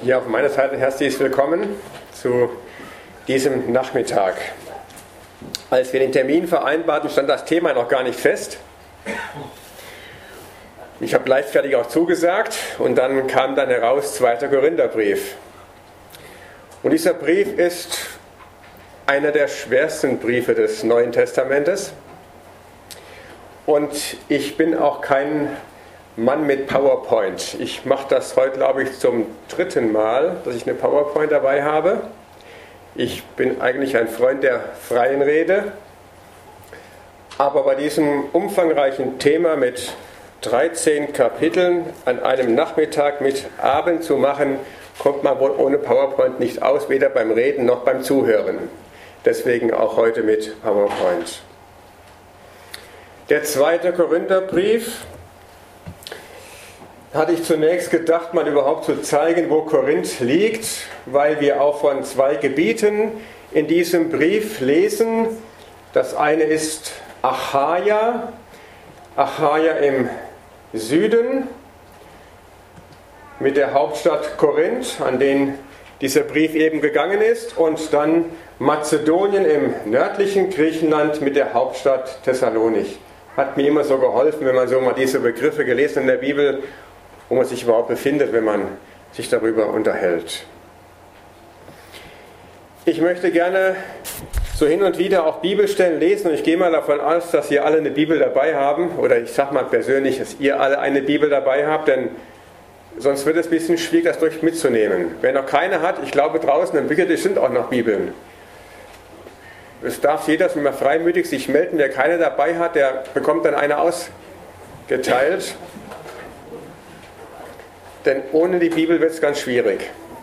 Ja, von meiner Seite herzlich willkommen zu diesem Nachmittag. Als wir den Termin vereinbarten, stand das Thema noch gar nicht fest. Ich habe leichtfertig auch zugesagt und dann kam dann heraus 2. Korintherbrief. Und dieser Brief ist einer der schwersten Briefe des Neuen Testamentes. Und ich bin auch kein Mann mit PowerPoint. Ich mache das heute, glaube ich, zum 3. Mal, dass ich eine PowerPoint dabei habe. Ich bin eigentlich ein Freund der freien Rede. Aber bei diesem umfangreichen Thema mit 13 Kapiteln an einem Nachmittag mit Abend zu machen, kommt man wohl ohne PowerPoint nicht aus, weder beim Reden noch beim Zuhören. Deswegen auch heute mit PowerPoint. Der 2. Korintherbrief hatte ich zunächst gedacht, mal überhaupt zu zeigen, wo Korinth liegt, weil wir auch von 2 Gebieten in diesem Brief lesen. Das eine ist Achaia, Achaia im Süden mit der Hauptstadt Korinth, an den dieser Brief eben gegangen ist, und dann Mazedonien im nördlichen Griechenland mit der Hauptstadt Thessalonich. Hat mir immer so geholfen, wenn man so mal diese Begriffe gelesen in der Bibel, wo man sich überhaupt befindet, wenn man sich darüber unterhält. Ich möchte gerne so hin und wieder auch Bibelstellen lesen und ich gehe mal davon aus, dass ihr alle eine Bibel dabei haben, oder ich sage mal persönlich, dass ihr alle eine Bibel dabei habt, denn sonst wird es ein bisschen schwierig, das durch mitzunehmen. Wer noch keine hat, ich glaube draußen im Büchertisch sind auch noch Bibeln. Es darf jeder mal freimütig sich melden, wer keine dabei hat, der bekommt dann eine ausgeteilt. Denn ohne die Bibel wird es ganz schwierig.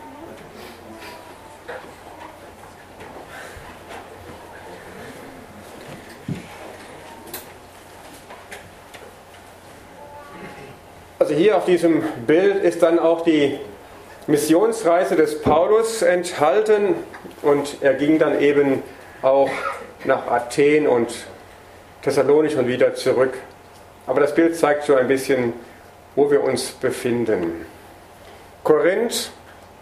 Also hier auf diesem Bild ist dann auch die Missionsreise des Paulus enthalten und er ging dann eben auch nach Athen und Thessalonich und wieder zurück. Aber das Bild zeigt so ein bisschen, wo wir uns befinden. Korinth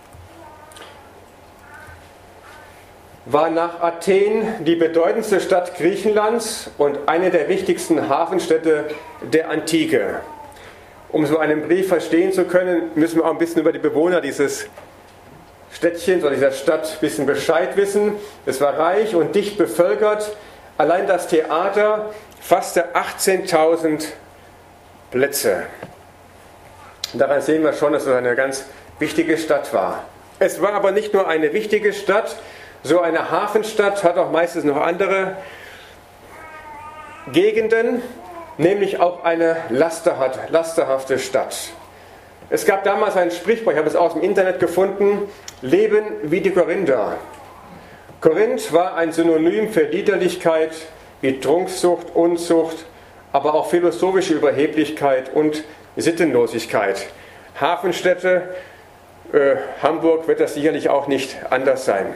war nach Athen die bedeutendste Stadt Griechenlands und eine der wichtigsten Hafenstädte der Antike. Um so einen Brief verstehen zu können, müssen wir auch ein bisschen über die Bewohner dieses Städtchens oder dieser Stadt ein bisschen Bescheid wissen. Es war reich und dicht bevölkert. Allein das Theater fasste 18.000 Plätze. Daran sehen wir schon, dass es eine ganz wichtige Stadt war. Es war aber nicht nur eine wichtige Stadt, so eine Hafenstadt hat auch meistens noch andere Gegenden, nämlich auch eine lasterhafte Stadt. Es gab damals ein Sprichwort, ich habe es aus dem Internet gefunden, Leben wie die Korinther. Korinth war ein Synonym für Liederlichkeit, wie Trunksucht, Unzucht, aber auch philosophische Überheblichkeit und Sittenlosigkeit. Hafenstädte, Hamburg wird das sicherlich auch nicht anders sein.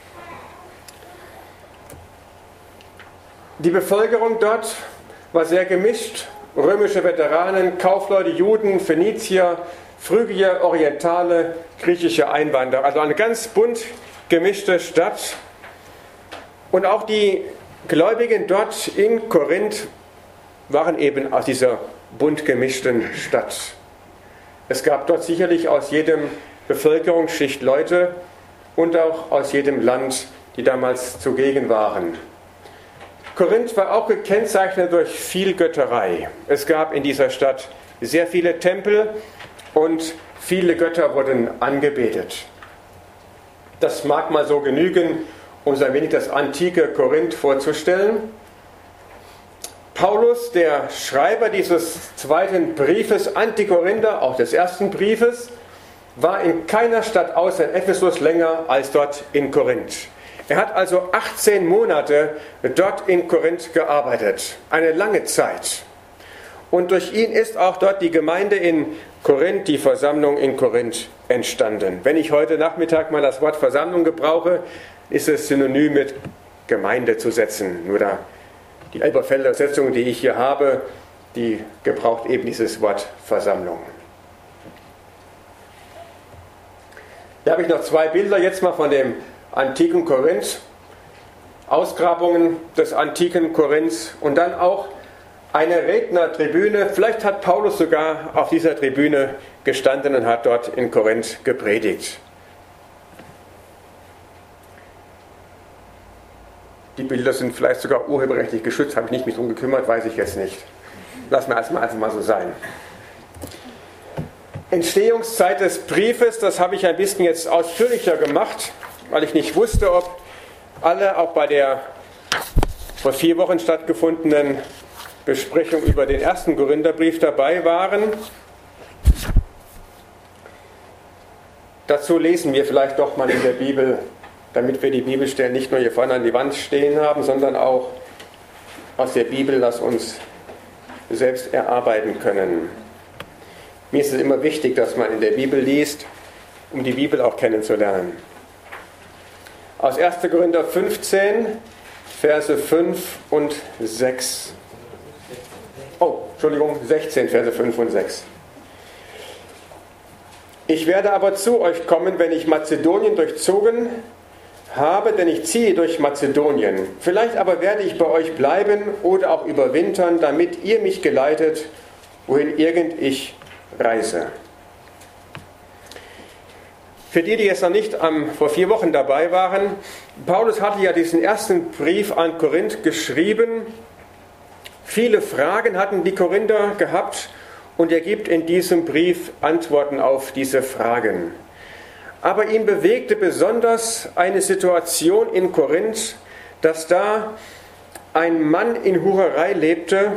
Die Bevölkerung dort war sehr gemischt. Römische Veteranen, Kaufleute, Juden, Phönizier, Phrygier, Orientale, griechische Einwanderer. Also eine ganz bunt gemischte Stadt. Und auch die Gläubigen dort in Korinth waren eben aus dieser bunt gemischten Stadt. Es gab dort sicherlich aus jedem Bevölkerungsschicht Leute und auch aus jedem Land, die damals zugegen waren. Korinth war auch gekennzeichnet durch viel Götterei. Es gab in dieser Stadt sehr viele Tempel und viele Götter wurden angebetet. Das mag mal so genügen, um so ein wenig das antike Korinth vorzustellen. Paulus, der Schreiber dieses 2. Briefes an die Korinther, auch des 1. Briefes, war in keiner Stadt außer Ephesus länger als dort in Korinth. Er hat also 18 Monate dort in Korinth gearbeitet, eine lange Zeit. Und durch ihn ist auch dort die Gemeinde in Korinth, die Versammlung in Korinth entstanden. Wenn ich heute Nachmittag mal das Wort Versammlung gebrauche, ist es synonym mit Gemeinde zu setzen. Nur da die Elberfelder Übersetzung, die ich hier habe, die gebraucht eben dieses Wort Versammlung. Hier habe ich noch zwei Bilder jetzt mal von dem antiken Korinth. Ausgrabungen des antiken Korinth und dann auch eine Rednertribüne. Vielleicht hat Paulus sogar auf dieser Tribüne gestanden und hat dort in Korinth gepredigt. Die Bilder sind vielleicht sogar urheberrechtlich geschützt, habe ich nicht mich drum gekümmert, weiß ich jetzt nicht. Lassen wir einfach mal so sein. Entstehungszeit des Briefes, das habe ich ein bisschen jetzt ausführlicher gemacht, weil ich nicht wusste, ob alle auch bei der vor 4 Wochen stattgefundenen Besprechung über den ersten Korintherbrief dabei waren. Dazu lesen wir vielleicht doch mal in der Bibel, damit wir die Bibelstellen nicht nur hier vorne an die Wand stehen haben, sondern auch aus der Bibel das uns selbst erarbeiten können. Mir ist es immer wichtig, dass man in der Bibel liest, um die Bibel auch kennenzulernen. Aus 1. Korinther 15, Verse 5 und 6. Oh, Entschuldigung, 16, Verse 5 und 6. Ich werde aber zu euch kommen, wenn ich Mazedonien durchzogen habe, denn ich ziehe durch Mazedonien. Vielleicht aber werde ich bei euch bleiben oder auch überwintern, damit ihr mich geleitet, wohin irgend ich reise. Für die jetzt noch nicht vor 4 Wochen dabei waren, Paulus hatte ja diesen ersten Brief an Korinth geschrieben. Viele Fragen hatten die Korinther gehabt und er gibt in diesem Brief Antworten auf diese Fragen. Aber ihn bewegte besonders eine Situation in Korinth, dass da ein Mann in Hurerei lebte,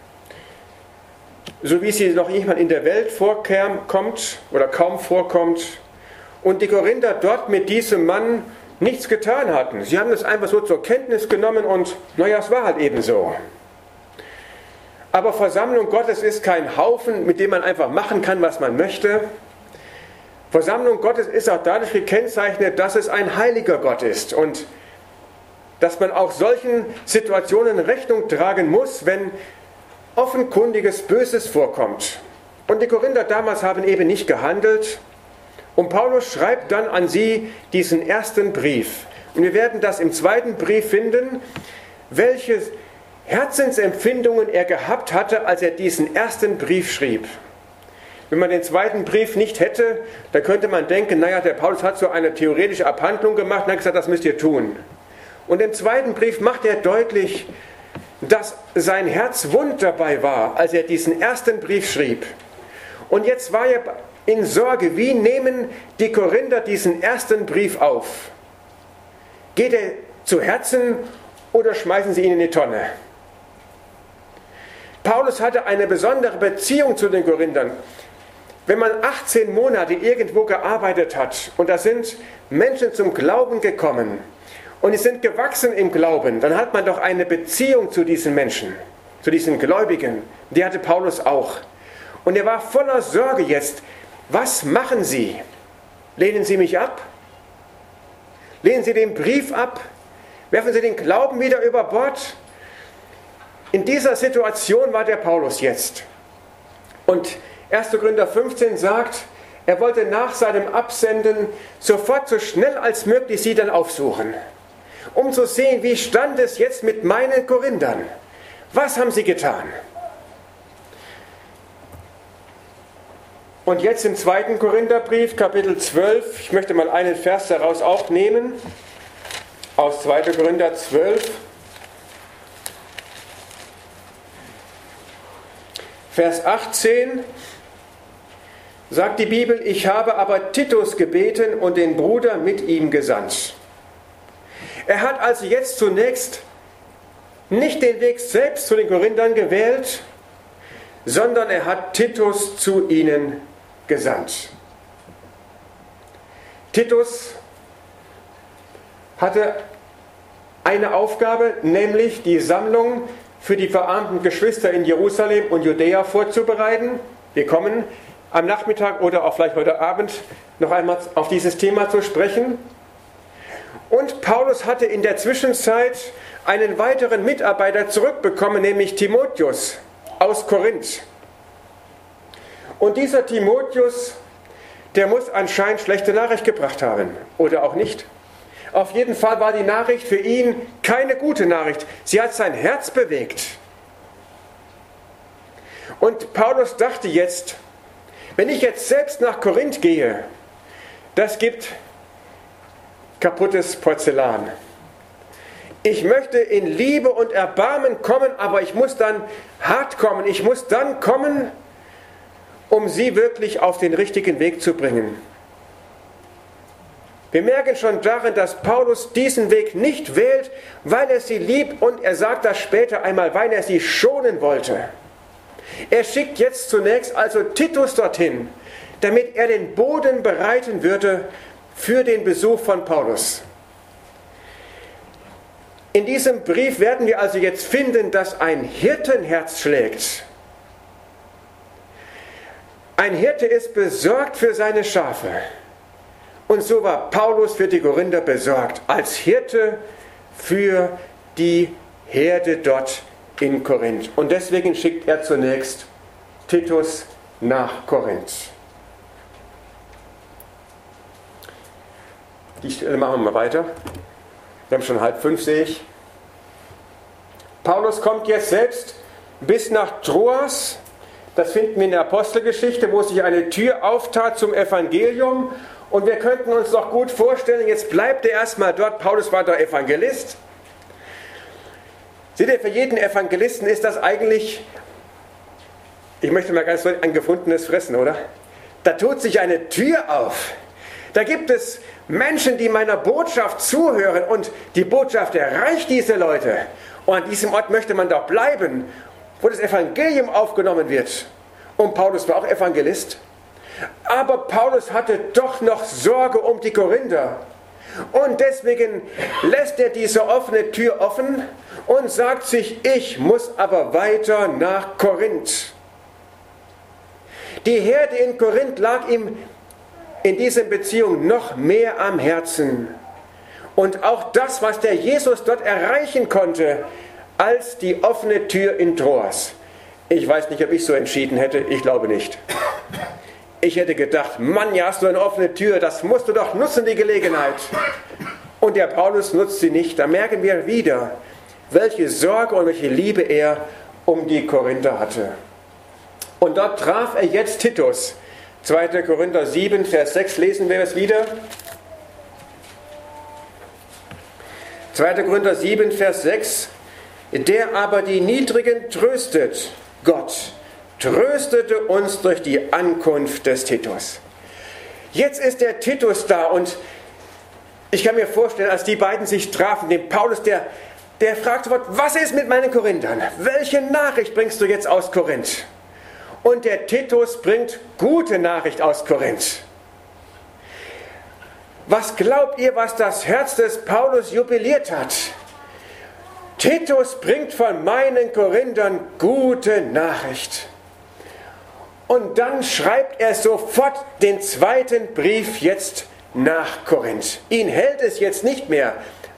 so wie sie noch niemand in der Welt vorkommt oder kaum vorkommt. Und die Korinther dort mit diesem Mann nichts getan hatten. Sie haben das einfach so zur Kenntnis genommen und naja, es war halt eben so. Aber Versammlung Gottes ist kein Haufen, mit dem man einfach machen kann, was man möchte. Versammlung Gottes ist auch dadurch gekennzeichnet, dass es ein heiliger Gott ist und dass man auch solchen Situationen Rechnung tragen muss, wenn offenkundiges Böses vorkommt. Und die Korinther damals haben eben nicht gehandelt. Und Paulus schreibt dann an sie diesen ersten Brief. Und wir werden das im zweiten Brief finden, welche Herzensempfindungen er gehabt hatte, als er diesen ersten Brief schrieb. Wenn man den zweiten Brief nicht hätte, dann könnte man denken, naja, der Paulus hat so eine theoretische Abhandlung gemacht und hat gesagt, das müsst ihr tun. Und im zweiten Brief macht er deutlich, dass sein Herz wund dabei war, als er diesen ersten Brief schrieb. Und jetzt war er in Sorge, wie nehmen die Korinther diesen ersten Brief auf? Geht er zu Herzen oder schmeißen sie ihn in die Tonne? Paulus hatte eine besondere Beziehung zu den Korinthern. Wenn man 18 Monate irgendwo gearbeitet hat und da sind Menschen zum Glauben gekommen und die sind gewachsen im Glauben, dann hat man doch eine Beziehung zu diesen Menschen, zu diesen Gläubigen. Die hatte Paulus auch. Und er war voller Sorge jetzt. Was machen Sie? Lehnen Sie mich ab? Lehnen Sie den Brief ab? Werfen Sie den Glauben wieder über Bord? In dieser Situation war der Paulus jetzt. Und 1. Korinther 15 sagt, er wollte nach seinem Absenden sofort so schnell als möglich sie dann aufsuchen, um zu sehen, wie stand es jetzt mit meinen Korinthern? Was haben sie getan? Und jetzt im 2. Korintherbrief, Kapitel 12, ich möchte mal einen Vers daraus auch nehmen, aus 2. Korinther 12, Vers 18, sagt die Bibel, ich habe aber Titus gebeten und den Bruder mit ihm gesandt. Er hat also jetzt zunächst nicht den Weg selbst zu den Korinthern gewählt, sondern er hat Titus zu ihnen gesandt. Titus hatte eine Aufgabe, nämlich die Sammlung für die verarmten Geschwister in Jerusalem und Judäa vorzubereiten. Wir kommen am Nachmittag oder auch vielleicht heute Abend noch einmal auf dieses Thema zu sprechen. Und Paulus hatte in der Zwischenzeit einen weiteren Mitarbeiter zurückbekommen, nämlich Timotheus aus Korinth. Und dieser Timotheus, der muss anscheinend schlechte Nachricht gebracht haben. Oder auch nicht. Auf jeden Fall war die Nachricht für ihn keine gute Nachricht. Sie hat sein Herz bewegt. Und Paulus dachte jetzt, wenn ich jetzt selbst nach Korinth gehe, das gibt kaputtes Porzellan. Ich möchte in Liebe und Erbarmen kommen, aber ich muss dann hart kommen. Ich muss dann kommen, um sie wirklich auf den richtigen Weg zu bringen. Wir merken schon darin, dass Paulus diesen Weg nicht wählt, weil er sie liebt, und er sagt das später einmal, weil er sie schonen wollte. Er schickt jetzt zunächst also Titus dorthin, damit er den Boden bereiten würde für den Besuch von Paulus. In diesem Brief werden wir also jetzt finden, dass ein Hirtenherz schlägt. Ein Hirte ist besorgt für seine Schafe. Und so war Paulus für die Korinther besorgt, als Hirte für die Herde dort in Korinth. Und deswegen schickt er zunächst Titus nach Korinth. Die Stelle machen wir mal weiter. Wir haben schon 4:30, sehe ich. Paulus kommt jetzt selbst bis nach Troas. Das finden wir in der Apostelgeschichte, wo sich eine Tür auftat zum Evangelium. Und wir könnten uns doch gut vorstellen, jetzt bleibt er erstmal dort. Paulus war der Evangelist. Seht ihr, für jeden Evangelisten ist das eigentlich, ich möchte mal ganz deutlich, ein gefundenes Fressen, oder? Da tut sich eine Tür auf. Da gibt es Menschen, die meiner Botschaft zuhören, und die Botschaft erreicht diese Leute. Und an diesem Ort möchte man doch bleiben, wo das Evangelium aufgenommen wird. Und Paulus war auch Evangelist. Aber Paulus hatte doch noch Sorge um die Korinther. Und deswegen lässt er diese offene Tür offen und sagt sich, ich muss aber weiter nach Korinth. Die Herde in Korinth lag ihm in dieser Beziehung noch mehr am Herzen. Und auch das, was der Jesus dort erreichen konnte, als die offene Tür in Troas. Ich weiß nicht, ob ich so entschieden hätte, ich glaube nicht. Ich hätte gedacht, Mann, ja, hast du eine offene Tür, das musst du doch nutzen, die Gelegenheit. Und der Paulus nutzt sie nicht. Da merken wir wieder, welche Sorge und welche Liebe er um die Korinther hatte. Und dort traf er jetzt Titus. 2. Korinther 7, Vers 6, lesen wir es wieder. 2. Korinther 7, Vers 6. Der aber die Niedrigen tröstet, Gott, tröstete uns durch die Ankunft des Titus. Jetzt ist der Titus da, und ich kann mir vorstellen, als die beiden sich trafen, den Paulus, der fragte, was ist mit meinen Korinthern? Welche Nachricht bringst du jetzt aus Korinth? Und der Titus bringt gute Nachricht aus Korinth. Was glaubt ihr, was das Herz des Paulus jubiliert hat? Titus bringt von meinen Korinthern gute Nachricht. Und dann schreibt er sofort den zweiten Brief jetzt nach Korinth. Ihn hält es jetzt nicht mehr.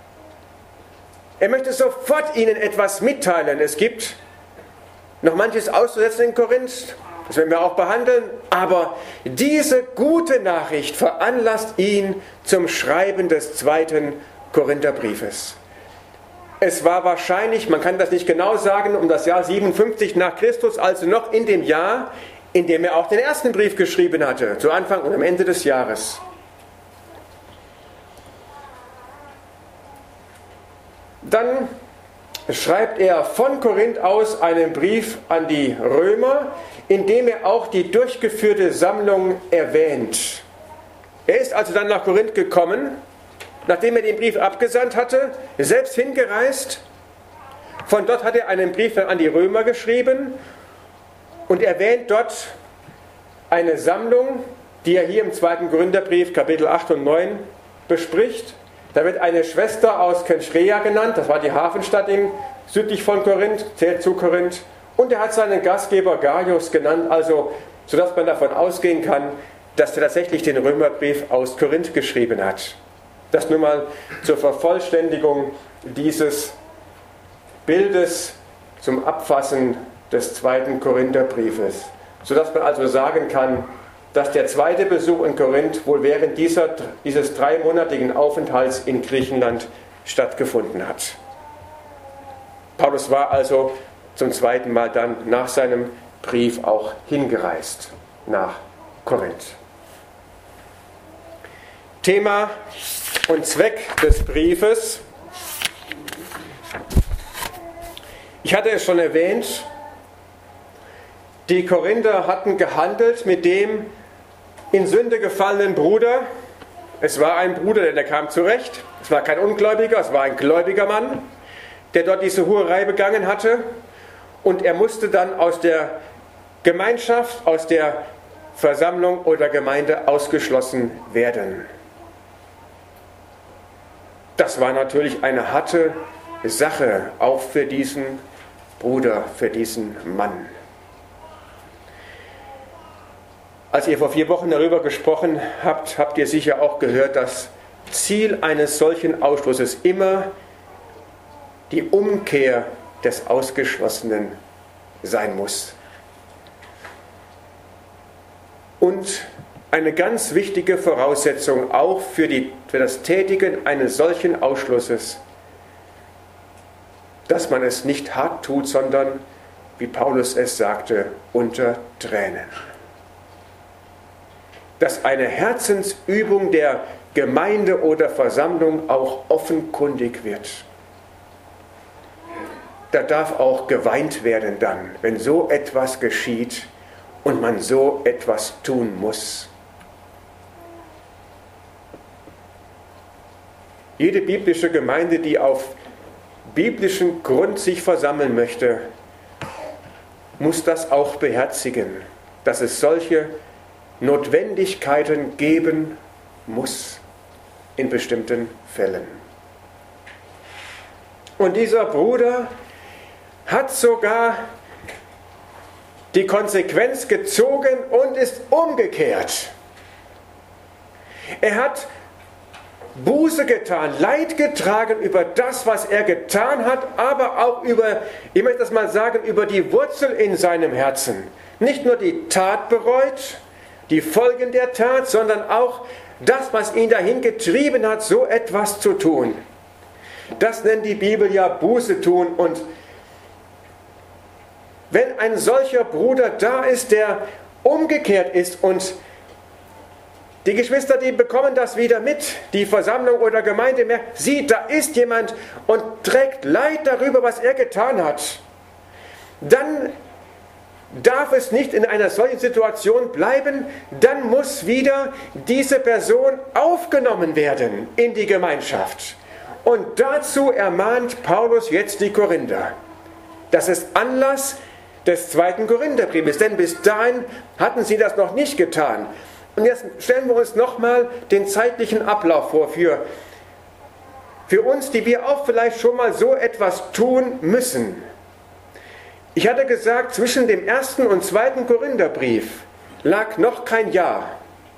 Er möchte sofort ihnen etwas mitteilen. Es gibt noch manches auszusetzen in Korinth, das werden wir auch behandeln, aber diese gute Nachricht veranlasst ihn zum Schreiben des zweiten Korintherbriefes. Es war wahrscheinlich, man kann das nicht genau sagen, um das Jahr 57 nach Christus, also noch in dem Jahr, in dem er auch den ersten Brief geschrieben hatte, zu Anfang und am Ende des Jahres. Dann schreibt er von Korinth aus einen Brief an die Römer, in dem er auch die durchgeführte Sammlung erwähnt. Er ist also dann nach Korinth gekommen, nachdem er den Brief abgesandt hatte, selbst hingereist. Von dort hat er einen Brief an die Römer geschrieben und erwähnt dort eine Sammlung, die er hier im 2. Korintherbrief, Kapitel 8 und 9 bespricht. Da wird eine Schwester aus Kenchrea genannt, das war die Hafenstadt südlich von Korinth, zählt zu Korinth. Und er hat seinen Gastgeber Gaius genannt, also sodass man davon ausgehen kann, dass er tatsächlich den Römerbrief aus Korinth geschrieben hat. Das nur mal zur Vervollständigung dieses Bildes zum Abfassen des 2. Korintherbriefes. Sodass man also sagen kann, dass der zweite Besuch in Korinth wohl während dieses dreimonatigen Aufenthalts in Griechenland stattgefunden hat. Paulus war also zum zweiten Mal dann nach seinem Brief auch hingereist nach Korinth. Thema und Zweck des Briefes. Ich hatte es schon erwähnt, die Korinther hatten gehandelt mit dem in Sünde gefallenen Bruder. Es war ein Bruder, der kam zurecht. Es war kein Ungläubiger, es war ein gläubiger Mann, der dort diese Hurerei begangen hatte. Und er musste dann aus der Gemeinschaft, aus der Versammlung oder Gemeinde ausgeschlossen werden. Das war natürlich eine harte Sache, auch für diesen Bruder, für diesen Mann. Als ihr vor 4 Wochen darüber gesprochen habt, habt ihr sicher auch gehört, das Ziel eines solchen Ausschlusses immer die Umkehr des Ausgeschlossenen sein muss. Und eine ganz wichtige Voraussetzung auch für das Tätigen eines solchen Ausschlusses, dass man es nicht hart tut, sondern, wie Paulus es sagte, unter Tränen. Dass eine Herzensübung der Gemeinde oder Versammlung auch offenkundig wird. Da darf auch geweint werden dann, wenn so etwas geschieht und man so etwas tun muss. Jede biblische Gemeinde, die auf biblischen Grund sich versammeln möchte, muss das auch beherzigen, dass es solche Notwendigkeiten geben muss in bestimmten Fällen. Und dieser Bruder hat sogar die Konsequenz gezogen und ist umgekehrt. Er hat Buße getan, Leid getragen über das, was er getan hat, aber auch über, ich möchte das mal sagen, über die Wurzel in seinem Herzen. Nicht nur die Tat bereut, die Folgen der Tat, sondern auch das, was ihn dahin getrieben hat, so etwas zu tun. Das nennt die Bibel ja Buße tun. Und wenn ein solcher Bruder da ist, der umgekehrt ist und die Geschwister, die bekommen das wieder mit, die Versammlung oder Gemeinde merkt, sieht, da ist jemand und trägt Leid darüber, was er getan hat, dann darf es nicht in einer solchen Situation bleiben, dann muss wieder diese Person aufgenommen werden in die Gemeinschaft. Und dazu ermahnt Paulus jetzt die Korinther. Das ist Anlass des 2. Korintherbriefes, denn bis dahin hatten sie das noch nicht getan. Und jetzt stellen wir uns nochmal den zeitlichen Ablauf vor für uns, die wir auch vielleicht schon mal so etwas tun müssen. Ich hatte gesagt, zwischen dem 1. und 2. Korintherbrief lag noch kein Jahr.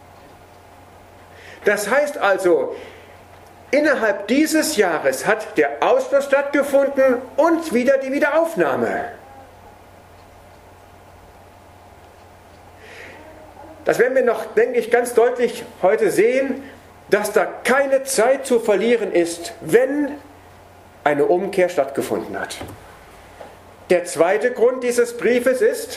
Das heißt also, innerhalb dieses Jahres hat der Ausschluss stattgefunden und wieder die Wiederaufnahme. Das werden wir noch, denke ich, ganz deutlich heute sehen, dass da keine Zeit zu verlieren ist, wenn eine Umkehr stattgefunden hat. Der zweite Grund dieses Briefes ist,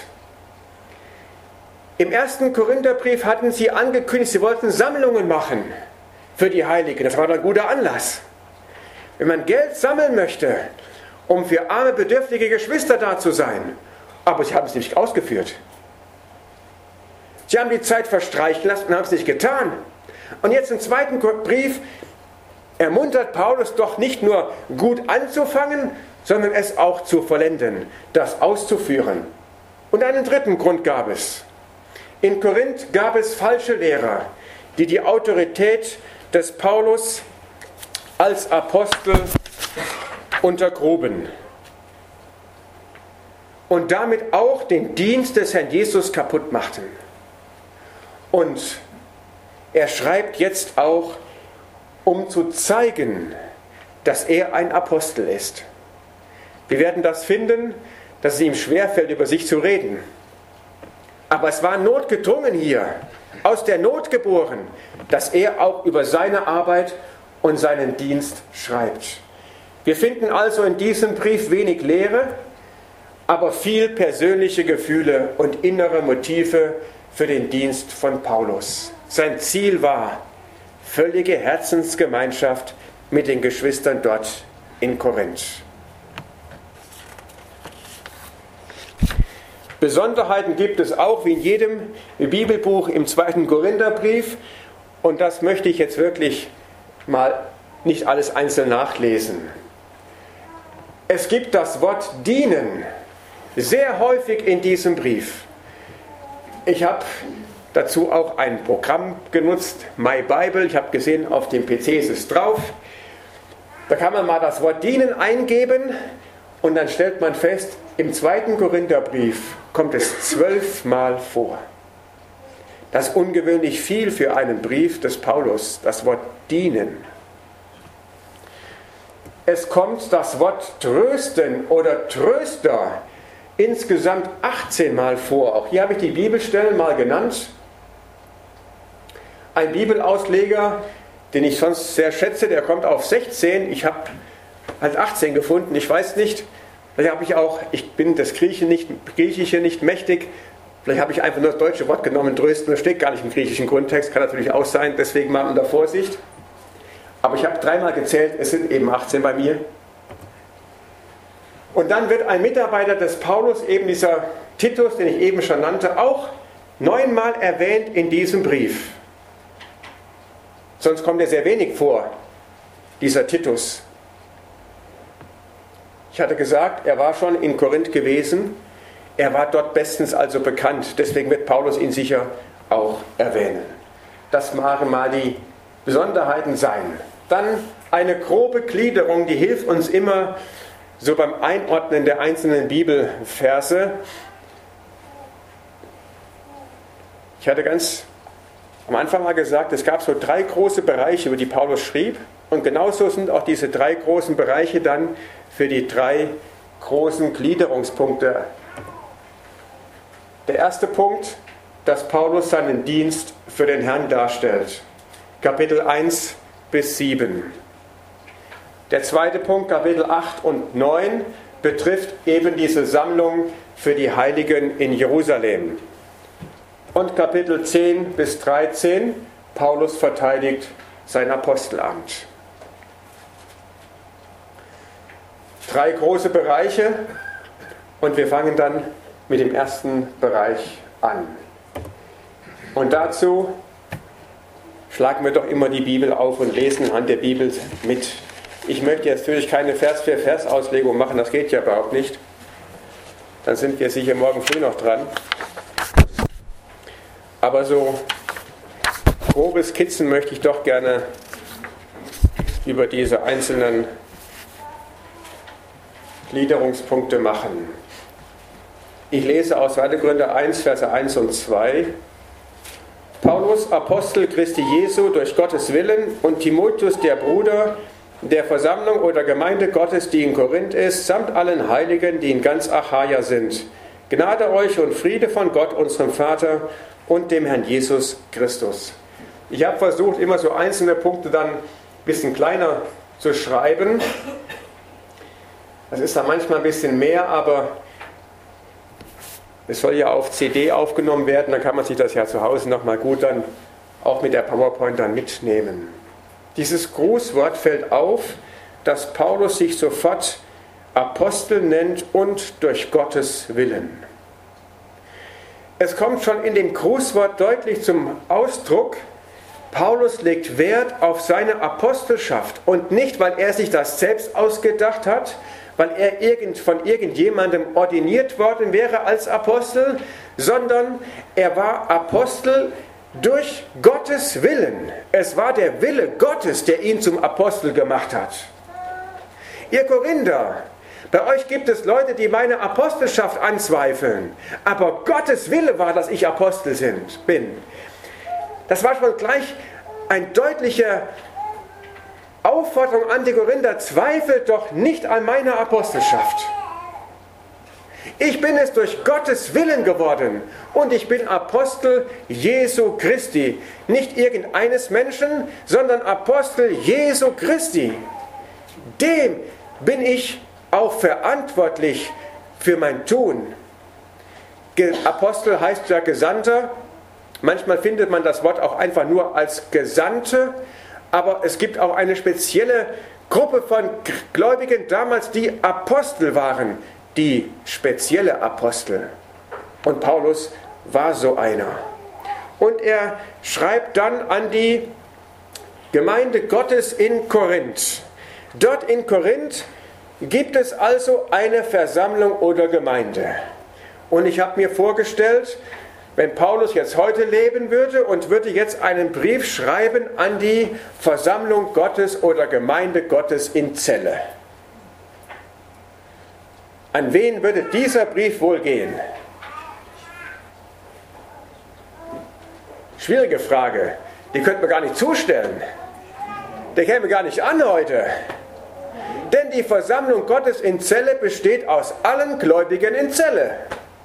im 1. Korintherbrief hatten sie angekündigt, sie wollten Sammlungen machen für die Heiligen. Das war ein guter Anlass. Wenn man Geld sammeln möchte, um für arme, bedürftige Geschwister da zu sein, aber sie haben es nicht ausgeführt. Sie haben die Zeit verstreichen lassen und haben es nicht getan. Und jetzt im 2. Brief ermuntert Paulus doch nicht nur gut anzufangen, sondern es auch zu vollenden, das auszuführen. Und einen dritten Grund gab es. In Korinth gab es falsche Lehrer, die die Autorität des Paulus als Apostel untergruben und damit auch den Dienst des Herrn Jesus kaputt machten. Und er schreibt jetzt auch, um zu zeigen, dass er ein Apostel ist. Wir werden das finden, dass es ihm schwerfällt, über sich zu reden. Aber es war notgedrungen hier. aus der Not geboren, dass er auch über seine Arbeit und seinen Dienst schreibt. Wir finden also in diesem Brief wenig Lehre, aber viel persönliche Gefühle und innere Motive für den Dienst von Paulus. Sein Ziel war völlige Herzensgemeinschaft mit den Geschwistern dort in Korinth. Besonderheiten gibt es auch, wie in jedem Bibelbuch, im 2. Korintherbrief. Und das möchte ich jetzt wirklich mal nicht alles einzeln nachlesen. Es gibt das Wort dienen sehr häufig in diesem Brief. Ich habe dazu auch ein Programm genutzt, My Bible. Ich habe gesehen, auf dem PC ist es drauf. Da kann man mal das Wort dienen eingeben und dann stellt man fest, im 2. Korintherbrief kommt es 12 Mal vor. Das ist ungewöhnlich viel für einen Brief des Paulus, das Wort dienen. Es kommt das Wort trösten oder Tröster insgesamt 18 Mal vor. Auch hier habe ich die Bibelstellen mal genannt. Ein Bibelausleger, den ich sonst sehr schätze, der kommt auf 16. Ich habe halt 18 gefunden, ich weiß nicht. Vielleicht habe ich auch, ich bin das Griechische nicht mächtig, vielleicht habe ich einfach nur das deutsche Wort genommen, trösten, das steht gar nicht im griechischen Grundtext, kann natürlich auch sein, deswegen mal unter Vorsicht. Aber ich habe 3-mal gezählt, es sind eben 18 bei mir. Und dann wird ein Mitarbeiter des Paulus, eben dieser Titus, den ich eben schon nannte, auch 9-mal erwähnt in diesem Brief. Sonst kommt er sehr wenig vor, dieser Titus. Ich hatte gesagt, er war schon in Korinth gewesen, er war dort bestens also bekannt, deswegen wird Paulus ihn sicher auch erwähnen. Das machen mal die Besonderheiten sein. Dann eine grobe Gliederung, die hilft uns immer so beim Einordnen der einzelnen Bibelverse. Ich hatte ganz am Anfang mal gesagt, es gab so 3 große Bereiche, über die Paulus schrieb. Und genauso sind auch diese 3 großen Bereiche dann für die 3 großen Gliederungspunkte. Der erste Punkt, dass Paulus seinen Dienst für den Herrn darstellt. Kapitel 1 bis 7. Der zweite Punkt, Kapitel 8 und 9, betrifft eben diese Sammlung für die Heiligen in Jerusalem. Und Kapitel 10 bis 13, Paulus verteidigt sein Apostelamt. 3 große Bereiche und wir fangen dann mit dem ersten Bereich an. Und dazu schlagen wir doch immer die Bibel auf und lesen anhand der Bibel mit. Ich möchte jetzt natürlich keine Vers-für-Vers-Auslegung machen, das geht ja überhaupt nicht. Dann sind wir sicher morgen früh noch dran. Aber so grobe Skizzen möchte ich doch gerne über diese einzelnen Gliederungspunkte machen. Ich lese aus 2. Korinther 1, Verse 1 und 2. Paulus, Apostel Christi Jesu durch Gottes Willen, und Timotheus, der Bruder der Versammlung oder Gemeinde Gottes, die in Korinth ist, samt allen Heiligen, die in ganz Achaia sind. Gnade euch und Friede von Gott, unserem Vater und dem Herrn Jesus Christus. Ich habe versucht, immer so einzelne Punkte dann ein bisschen kleiner zu schreiben. Das ist dann manchmal ein bisschen mehr, aber es soll ja auf CD aufgenommen werden, dann kann man sich das ja zu Hause nochmal gut dann auch mit der PowerPoint dann mitnehmen. Dieses Grußwort fällt auf, dass Paulus sich sofort Apostel nennt und durch Gottes Willen. Es kommt schon in dem Grußwort deutlich zum Ausdruck, Paulus legt Wert auf seine Apostelschaft und nicht, weil er sich das selbst ausgedacht hat, weil er von irgendjemandem ordiniert worden wäre als Apostel, sondern er war Apostel durch Gottes Willen. Es war der Wille Gottes, der ihn zum Apostel gemacht hat. Ihr Korinther, bei euch gibt es Leute, die meine Apostelschaft anzweifeln, aber Gottes Wille war, dass ich Apostel bin. Das war schon gleich eine deutliche Aufforderung an die Korinther, zweifelt doch nicht an meiner Apostelschaft. Ich bin es durch Gottes Willen geworden und ich bin Apostel Jesu Christi. Nicht irgendeines Menschen, sondern Apostel Jesu Christi. Dem bin ich auch verantwortlich für mein Tun. Apostel heißt ja Gesandter. Manchmal findet man das Wort auch einfach nur als Gesandte. Aber es gibt auch eine spezielle Gruppe von Gläubigen damals, die Apostel waren. Die spezielle Apostel. Und Paulus war so einer. Und er schreibt dann an die Gemeinde Gottes in Korinth. Dort in Korinth gibt es also eine Versammlung oder Gemeinde. Und ich habe mir vorgestellt, wenn Paulus jetzt heute leben würde und würde jetzt einen Brief schreiben an die Versammlung Gottes oder Gemeinde Gottes in Celle. An wen würde dieser Brief wohl gehen? Schwierige Frage. Die könnte man gar nicht zustellen. Der käme gar nicht an heute. Denn die Versammlung Gottes in Celle besteht aus allen Gläubigen in Celle.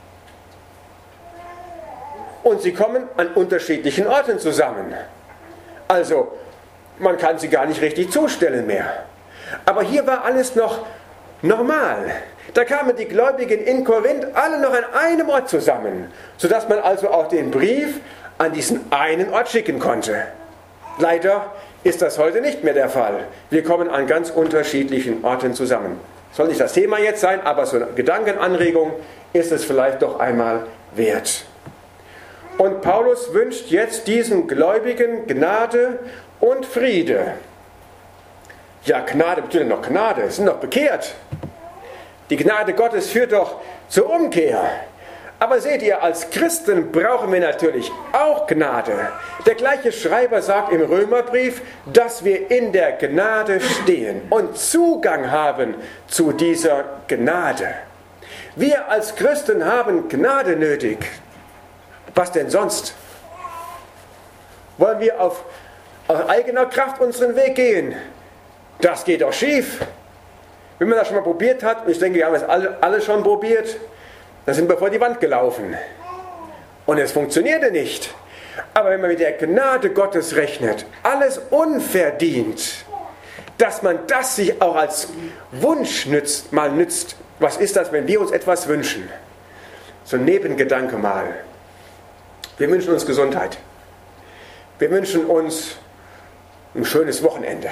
Und sie kommen an unterschiedlichen Orten zusammen. Also, man kann sie gar nicht richtig zustellen mehr. Aber hier war alles noch normal. Da kamen die Gläubigen in Korinth alle noch an einem Ort zusammen, sodass man also auch den Brief an diesen einen Ort schicken konnte. Leider ist das heute nicht mehr der Fall. Wir kommen an ganz unterschiedlichen Orten zusammen. Soll nicht das Thema jetzt sein, aber so eine Gedankenanregung ist es vielleicht doch einmal wert. Und Paulus wünscht jetzt diesen Gläubigen Gnade und Friede. Ja, Gnade bedeutet noch Gnade, sie sind doch bekehrt. Die Gnade Gottes führt doch zur Umkehr. Aber seht ihr, als Christen brauchen wir natürlich auch Gnade. Der gleiche Schreiber sagt im Römerbrief, dass wir in der Gnade stehen und Zugang haben zu dieser Gnade. Wir als Christen haben Gnade nötig. Was denn sonst? Wollen wir aus eigener Kraft unseren Weg gehen? Das geht doch schief. Wenn man das schon mal probiert hat, und ich denke, wir haben es alle schon probiert, dann sind wir vor die Wand gelaufen. Und es funktionierte nicht. Aber wenn man mit der Gnade Gottes rechnet, alles unverdient, dass man das sich auch als Wunsch nützt, was ist das, wenn wir uns etwas wünschen? So ein Nebengedanke mal. Wir wünschen uns Gesundheit. Wir wünschen uns ein schönes Wochenende.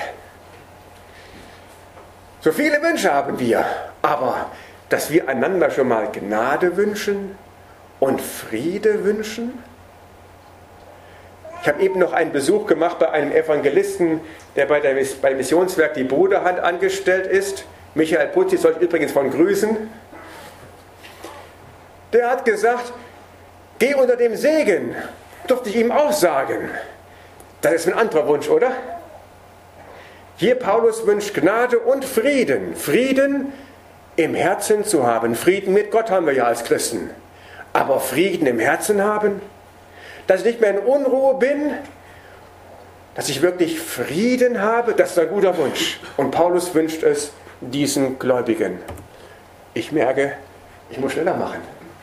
So viele Wünsche haben wir, aber dass wir einander schon mal Gnade wünschen und Friede wünschen? Ich habe eben noch einen Besuch gemacht bei einem Evangelisten, der bei Missionswerk die Bruderhand angestellt ist. Michael Putzi soll ich übrigens von grüßen. Der hat gesagt, geh unter dem Segen, durfte ich ihm auch sagen. Das ist ein anderer Wunsch, oder? Hier Paulus wünscht Gnade und Frieden. Frieden im Herzen zu haben. Frieden mit Gott haben wir ja als Christen. Aber Frieden im Herzen haben? Dass ich nicht mehr in Unruhe bin? Dass ich wirklich Frieden habe? Das ist ein guter Wunsch. Und Paulus wünscht es diesen Gläubigen. Ich merke, ich muss schneller machen.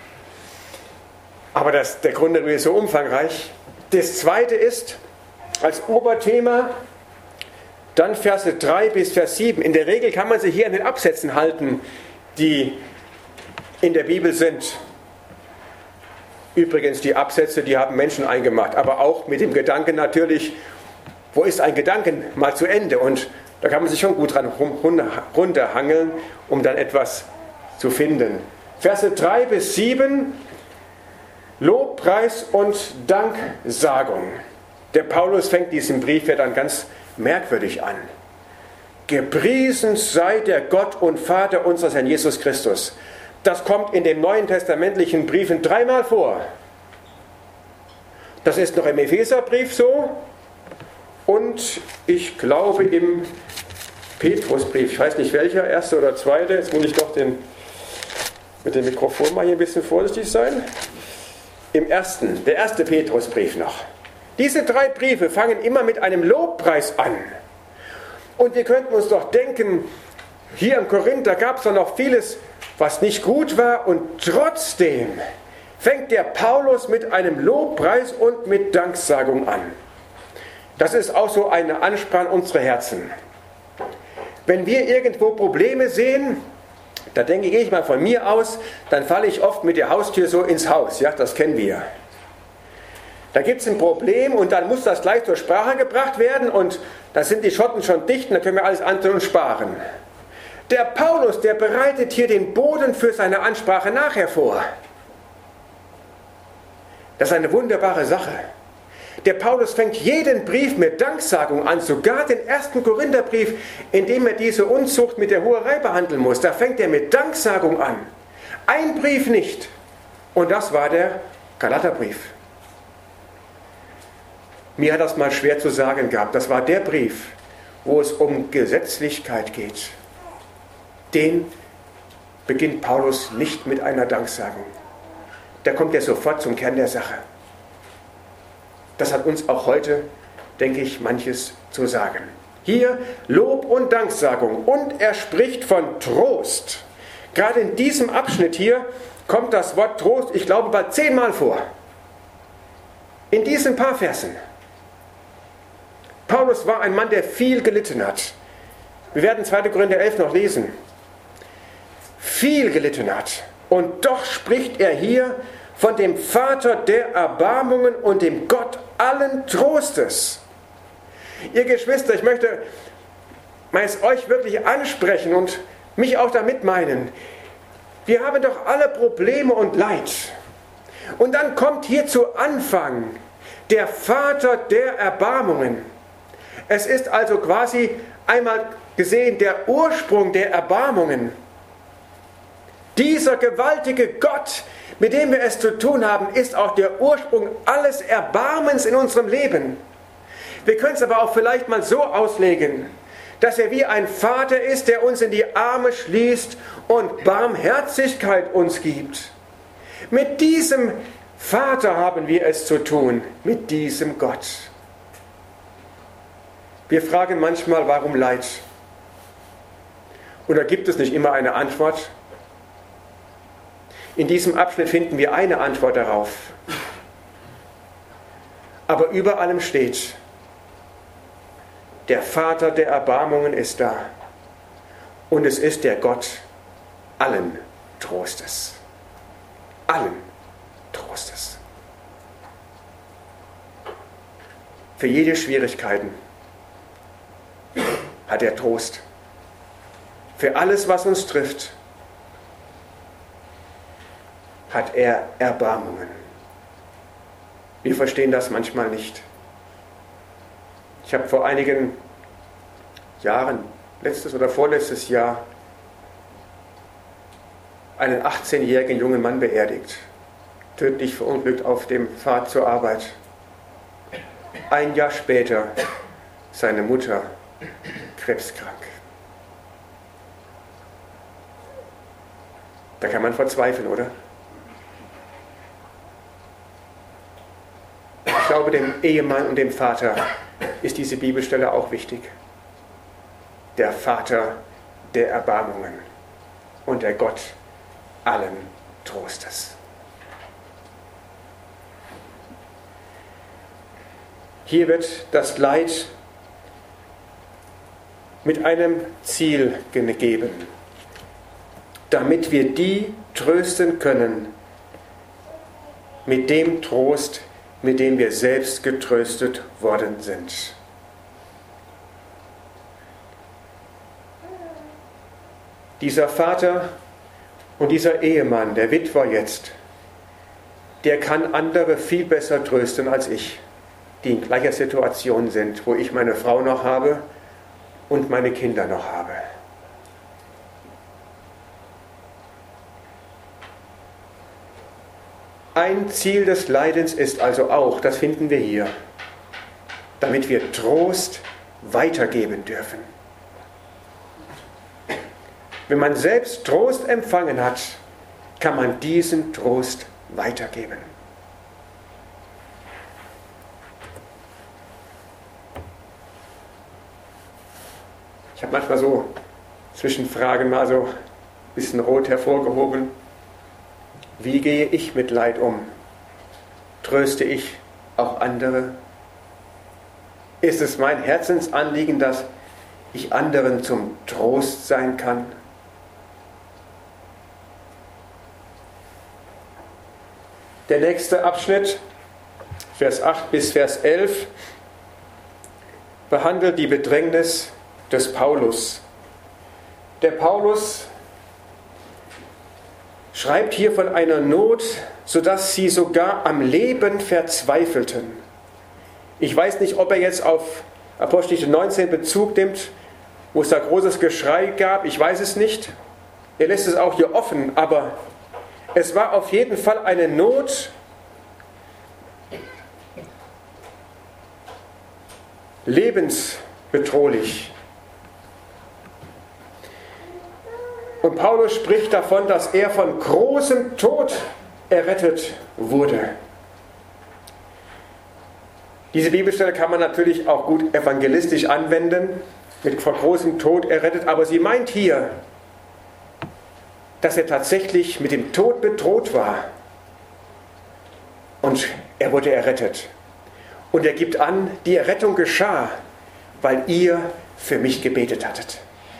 Aber der Grund darüber ist so umfangreich. Das zweite ist, als Oberthema, dann Verse 3 bis Vers 7. In der Regel kann man sich hier an den Absätzen halten, die in der Bibel sind. Übrigens, die Absätze, die haben Menschen eingemacht, aber auch mit dem Gedanken natürlich, wo ist ein Gedanken mal zu Ende? Und da kann man sich schon gut dran runterhangeln, um dann etwas zu finden. Verse 3 bis 7, Lobpreis und Danksagung. Der Paulus fängt diesen Brief ja dann ganz merkwürdig an. Gepriesen sei der Gott und Vater unseres Herrn Jesus Christus. Das kommt in den neuen testamentlichen Briefen 3-mal vor. Das ist noch im Epheserbrief so und ich glaube im Petrusbrief, ich weiß nicht welcher, erste oder zweite, jetzt muss ich doch mit dem Mikrofon mal hier ein bisschen vorsichtig sein. Der erste Petrusbrief noch. Diese 3 Briefe fangen immer mit einem Lobpreis an. Und wir könnten uns doch denken, hier in Korinth, da gab es doch noch vieles was nicht gut war, und trotzdem fängt der Paulus mit einem Lobpreis und mit Danksagung an. Das ist auch so eine Ansprache unserer Herzen. Wenn wir irgendwo Probleme sehen, da gehe ich mal von mir aus, dann falle ich oft mit der Haustür so ins Haus. Ja, das kennen wir. Da gibt es ein Problem und dann muss das gleich zur Sprache gebracht werden und da sind die Schotten schon dicht und da können wir alles andere sparen. Der Paulus, der bereitet hier den Boden für seine Ansprache nachher vor. Das ist eine wunderbare Sache. Der Paulus fängt jeden Brief mit Danksagung an, sogar den 1. Korintherbrief, in dem er diese Unzucht mit der Hurerei behandeln muss. Da fängt er mit Danksagung an. Ein Brief nicht. Und das war der Galaterbrief. Mir hat das mal schwer zu sagen gehabt. Das war der Brief, wo es um Gesetzlichkeit geht. Den beginnt Paulus nicht mit einer Danksagung. Da kommt er sofort zum Kern der Sache. Das hat uns auch heute, denke ich, manches zu sagen. Hier Lob und Danksagung. Und er spricht von Trost. Gerade in diesem Abschnitt hier kommt das Wort Trost, ich glaube, bald 10-mal vor. In diesen paar Versen. Paulus war ein Mann, der viel gelitten hat. Wir werden 2. Korinther 11 noch lesen. Viel gelitten hat. Und doch spricht er hier von dem Vater der Erbarmungen und dem Gott allen Trostes. Ihr Geschwister, ich möchte es euch wirklich ansprechen und mich auch damit meinen. Wir haben doch alle Probleme und Leid. Und dann kommt hier zu Anfang der Vater der Erbarmungen. Es ist also quasi einmal gesehen der Ursprung der Erbarmungen. Dieser gewaltige Gott, mit dem wir es zu tun haben, ist auch der Ursprung alles Erbarmens in unserem Leben. Wir können es aber auch vielleicht mal so auslegen, dass er wie ein Vater ist, der uns in die Arme schließt und Barmherzigkeit uns gibt. Mit diesem Vater haben wir es zu tun, mit diesem Gott. Wir fragen manchmal, warum Leid? Oder gibt es nicht immer eine Antwort? In diesem Abschnitt finden wir eine Antwort darauf. Aber über allem steht, der Vater der Erbarmungen ist da. Und es ist der Gott allen Trostes. Allen Trostes. Für jede Schwierigkeiten hat er Trost. Für alles, was uns trifft, hat er Erbarmungen. Wir verstehen das manchmal nicht. Ich habe vor einigen Jahren, letztes oder vorletztes Jahr, einen 18-jährigen jungen Mann beerdigt, tödlich verunglückt auf dem Pfad zur Arbeit. Ein Jahr später seine Mutter krebskrank. Da kann man verzweifeln, oder? Ich glaube, dem Ehemann und dem Vater ist diese Bibelstelle auch wichtig. Der Vater der Erbarmungen und der Gott allen Trostes. Hier wird das Leid mit einem Ziel gegeben, damit wir die trösten können mit dem Trost, mit dem wir selbst getröstet worden sind. Dieser Vater und dieser Ehemann, der Witwer jetzt, der kann andere viel besser trösten als ich, die in gleicher Situation sind, wo ich meine Frau noch habe und meine Kinder noch habe. Ein Ziel des Leidens ist also auch, das finden wir hier, damit wir Trost weitergeben dürfen. Wenn man selbst Trost empfangen hat, kann man diesen Trost weitergeben. Ich habe manchmal so Zwischenfragen mal so bisschen rot hervorgehoben. Wie gehe ich mit Leid um? Tröste ich auch andere? Ist es mein Herzensanliegen, dass ich anderen zum Trost sein kann? Der nächste Abschnitt, Vers 8 bis Vers 11, behandelt die Bedrängnis des Paulus. Der Paulus schreibt hier von einer Not, sodass sie sogar am Leben verzweifelten. Ich weiß nicht, ob er jetzt auf Apostelgeschichte 19 Bezug nimmt, wo es da großes Geschrei gab. Ich weiß es nicht. Er lässt es auch hier offen, aber es war auf jeden Fall eine Not, lebensbedrohlich. Und Paulus spricht davon, dass er von großem Tod errettet wurde. Diese Bibelstelle kann man natürlich auch gut evangelistisch anwenden, mit von großem Tod errettet, aber sie meint hier, dass er tatsächlich mit dem Tod bedroht war. Und er wurde errettet. Und er gibt an, die Errettung geschah, weil ihr für mich gebetet hattet.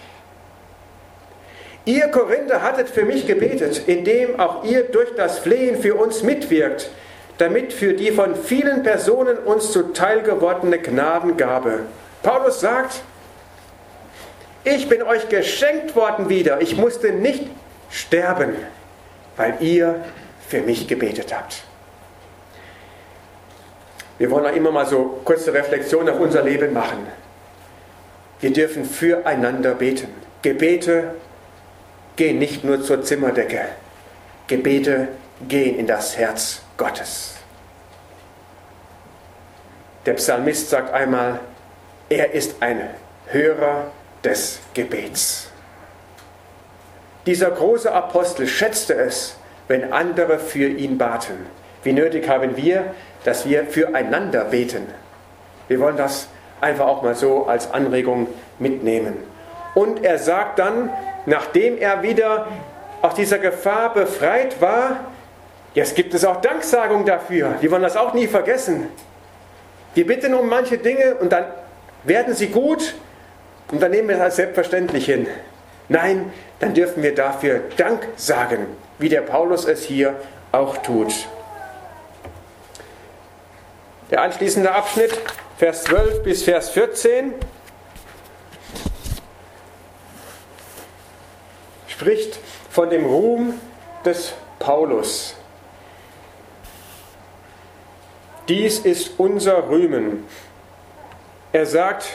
Ihr Korinther hattet für mich gebetet, indem auch ihr durch das Flehen für uns mitwirkt, damit für die von vielen Personen uns zuteil gewordene Gnadengabe. Paulus sagt, ich bin euch geschenkt worden wieder, ich musste nicht sterben, weil ihr für mich gebetet habt. Wir wollen auch immer mal so kurze Reflexion auf unser Leben machen. Wir dürfen füreinander beten. Gebete gehen nicht nur zur Zimmerdecke. Gebete gehen in das Herz Gottes. Der Psalmist sagt einmal, er ist ein Hörer des Gebets. Dieser große Apostel schätzte es, wenn andere für ihn baten. Wie nötig haben wir, dass wir füreinander beten. Wir wollen das einfach auch mal so als Anregung mitnehmen. Und er sagt dann, nachdem er wieder aus dieser Gefahr befreit war, jetzt gibt es auch Danksagung dafür. Wir wollen das auch nie vergessen. Wir bitten um manche Dinge und dann werden sie gut und dann nehmen wir das als selbstverständlich hin. Nein, dann dürfen wir dafür Dank sagen, wie der Paulus es hier auch tut. Der anschließende Abschnitt, Vers 12 bis Vers 14, spricht von dem Ruhm des Paulus. Dies ist unser Rühmen. Er sagt,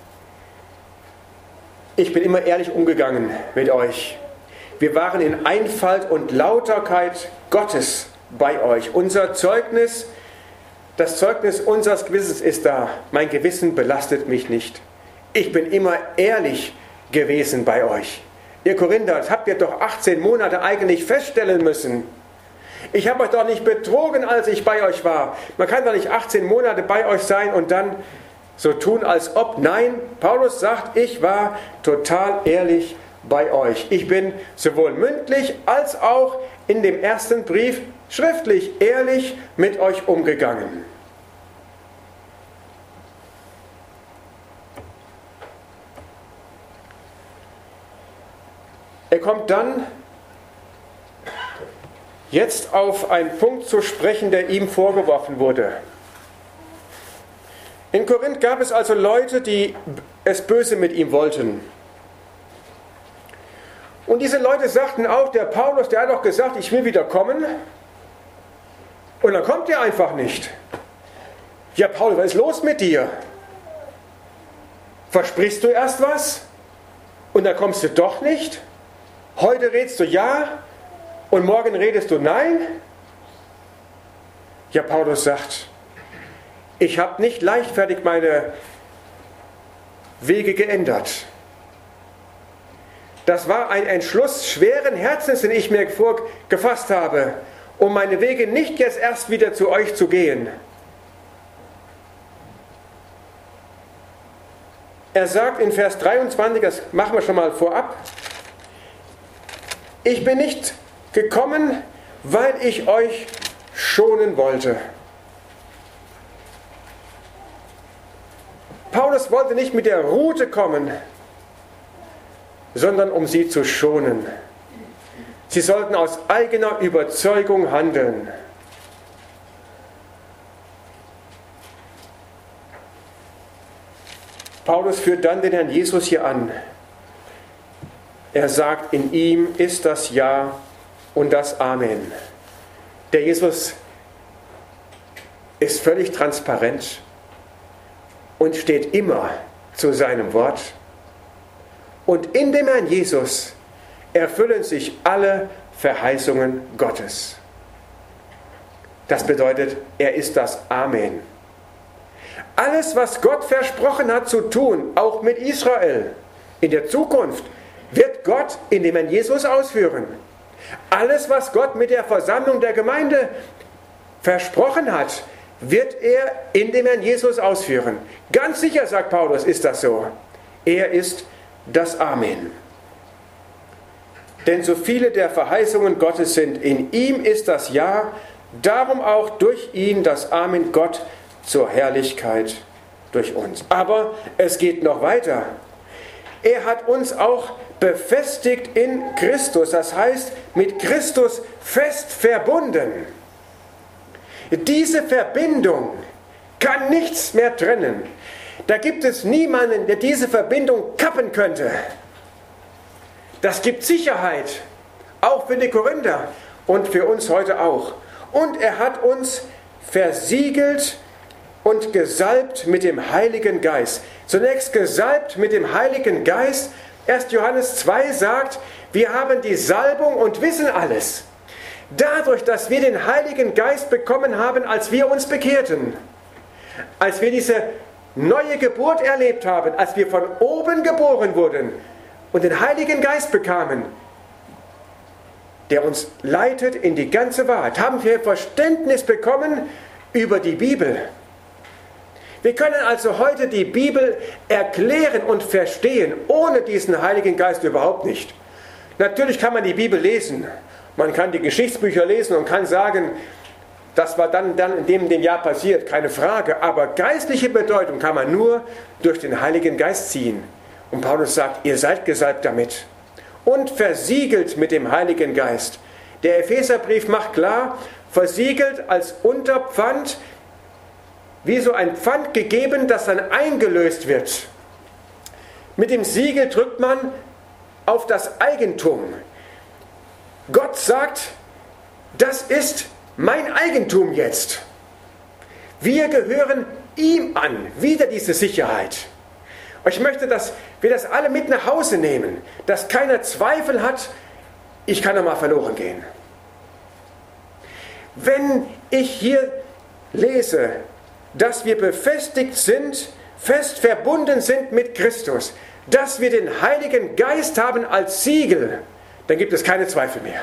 ich bin immer ehrlich umgegangen mit euch. Wir waren in Einfalt und Lauterkeit Gottes bei euch. Unser Zeugnis, das Zeugnis unseres Gewissens ist da. Mein Gewissen belastet mich nicht. Ich bin immer ehrlich gewesen bei euch. Ihr Korinther, das habt ihr doch 18 Monate eigentlich feststellen müssen. Ich habe euch doch nicht betrogen, als ich bei euch war. Man kann doch nicht 18 Monate bei euch sein und dann so tun, als ob. Nein, Paulus sagt, ich war total ehrlich bei euch. Ich bin sowohl mündlich als auch in dem ersten Brief schriftlich ehrlich mit euch umgegangen. Er kommt dann jetzt auf einen Punkt zu sprechen, der ihm vorgeworfen wurde. In Korinth gab es also Leute, die es böse mit ihm wollten. Und diese Leute sagten auch, der Paulus, der hat doch gesagt, ich will wieder kommen. Und dann kommt er einfach nicht. Ja, Paulus, was ist los mit dir? Versprichst du erst was? Und dann kommst du doch nicht? Heute redest du ja und morgen redest du nein? Ja, Paulus sagt, ich habe nicht leichtfertig meine Wege geändert. Das war ein Entschluss schweren Herzens, den ich mir gefasst habe, um meine Wege nicht jetzt erst wieder zu euch zu gehen. Er sagt in Vers 23, das machen wir schon mal vorab, ich bin nicht gekommen, weil ich euch schonen wollte. Paulus wollte nicht mit der Rute kommen, sondern um sie zu schonen. Sie sollten aus eigener Überzeugung handeln. Paulus führt dann den Herrn Jesus hier an. Er sagt, in ihm ist das Ja und das Amen. Der Jesus ist völlig transparent und steht immer zu seinem Wort. Und in dem Herrn Jesus erfüllen sich alle Verheißungen Gottes. Das bedeutet, er ist das Amen. Alles, was Gott versprochen hat zu tun, auch mit Israel, in der Zukunft, wird Gott in dem Herrn Jesus ausführen. Alles, was Gott mit der Versammlung der Gemeinde versprochen hat, wird er in dem Herrn Jesus ausführen. Ganz sicher, sagt Paulus, ist das so. Er ist das Amen. Denn so viele der Verheißungen Gottes sind, in ihm ist das Ja, darum auch durch ihn das Amen Gott zur Herrlichkeit durch uns. Aber es geht noch weiter. Er hat uns auch befestigt in Christus, das heißt mit Christus fest verbunden. Diese Verbindung kann nichts mehr trennen. Da gibt es niemanden, der diese Verbindung kappen könnte. Das gibt Sicherheit, auch für die Korinther und für uns heute auch. Und er hat uns versiegelt und gesalbt mit dem Heiligen Geist. Zunächst gesalbt mit dem Heiligen Geist. 1. Johannes 2 sagt, wir haben die Salbung und wissen alles. Dadurch, dass wir den Heiligen Geist bekommen haben, als wir uns bekehrten, als wir diese neue Geburt erlebt haben, als wir von oben geboren wurden und den Heiligen Geist bekamen, der uns leitet in die ganze Wahrheit, haben wir Verständnis bekommen über die Bibel. Wir können also heute die Bibel erklären und verstehen, ohne diesen Heiligen Geist überhaupt nicht. Natürlich kann man die Bibel lesen, man kann die Geschichtsbücher lesen und kann sagen, das war dann in dem Jahr passiert, keine Frage. Aber geistliche Bedeutung kann man nur durch den Heiligen Geist ziehen. Und Paulus sagt, ihr seid gesalbt damit und versiegelt mit dem Heiligen Geist. Der Epheserbrief macht klar, versiegelt als Unterpfand, wie so ein Pfand gegeben, das dann eingelöst wird. Mit dem Siegel drückt man auf das Eigentum. Gott sagt, das ist mein Eigentum jetzt. Wir gehören ihm an. Wieder diese Sicherheit. Und ich möchte, dass wir das alle mit nach Hause nehmen, dass keiner Zweifel hat, ich kann noch mal verloren gehen. Wenn ich hier lese, dass wir befestigt sind, fest verbunden sind mit Christus, dass wir den Heiligen Geist haben als Siegel, dann gibt es keine Zweifel mehr.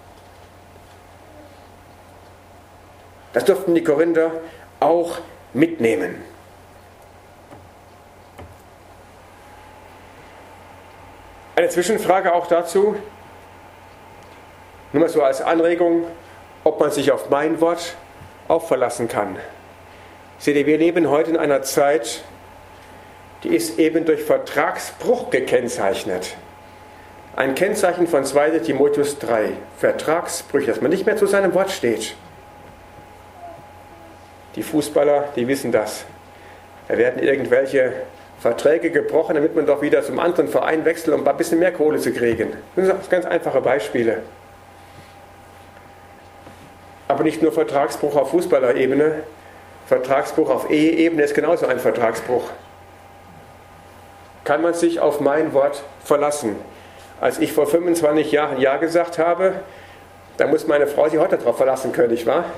Das durften die Korinther auch mitnehmen. Eine Zwischenfrage auch dazu, nur mal so als Anregung, ob man sich auf mein Wort auch verlassen kann. Seht ihr, wir leben heute in einer Zeit, die ist eben durch Vertragsbruch gekennzeichnet. Ein Kennzeichen von 2. Timotheus 3, Vertragsbrüche, dass man nicht mehr zu seinem Wort steht. Die Fußballer, die wissen das. Da werden irgendwelche Verträge gebrochen, damit man doch wieder zum anderen Verein wechselt, um ein bisschen mehr Kohle zu kriegen. Das sind ganz einfache Beispiele. Aber nicht nur Vertragsbruch auf Fußballerebene, Vertragsbruch auf Eheebene ist genauso ein Vertragsbruch. Kann man sich auf mein Wort verlassen? Als ich vor 25 Jahren Ja gesagt habe, da muss meine Frau sich heute darauf verlassen können, nicht wahr?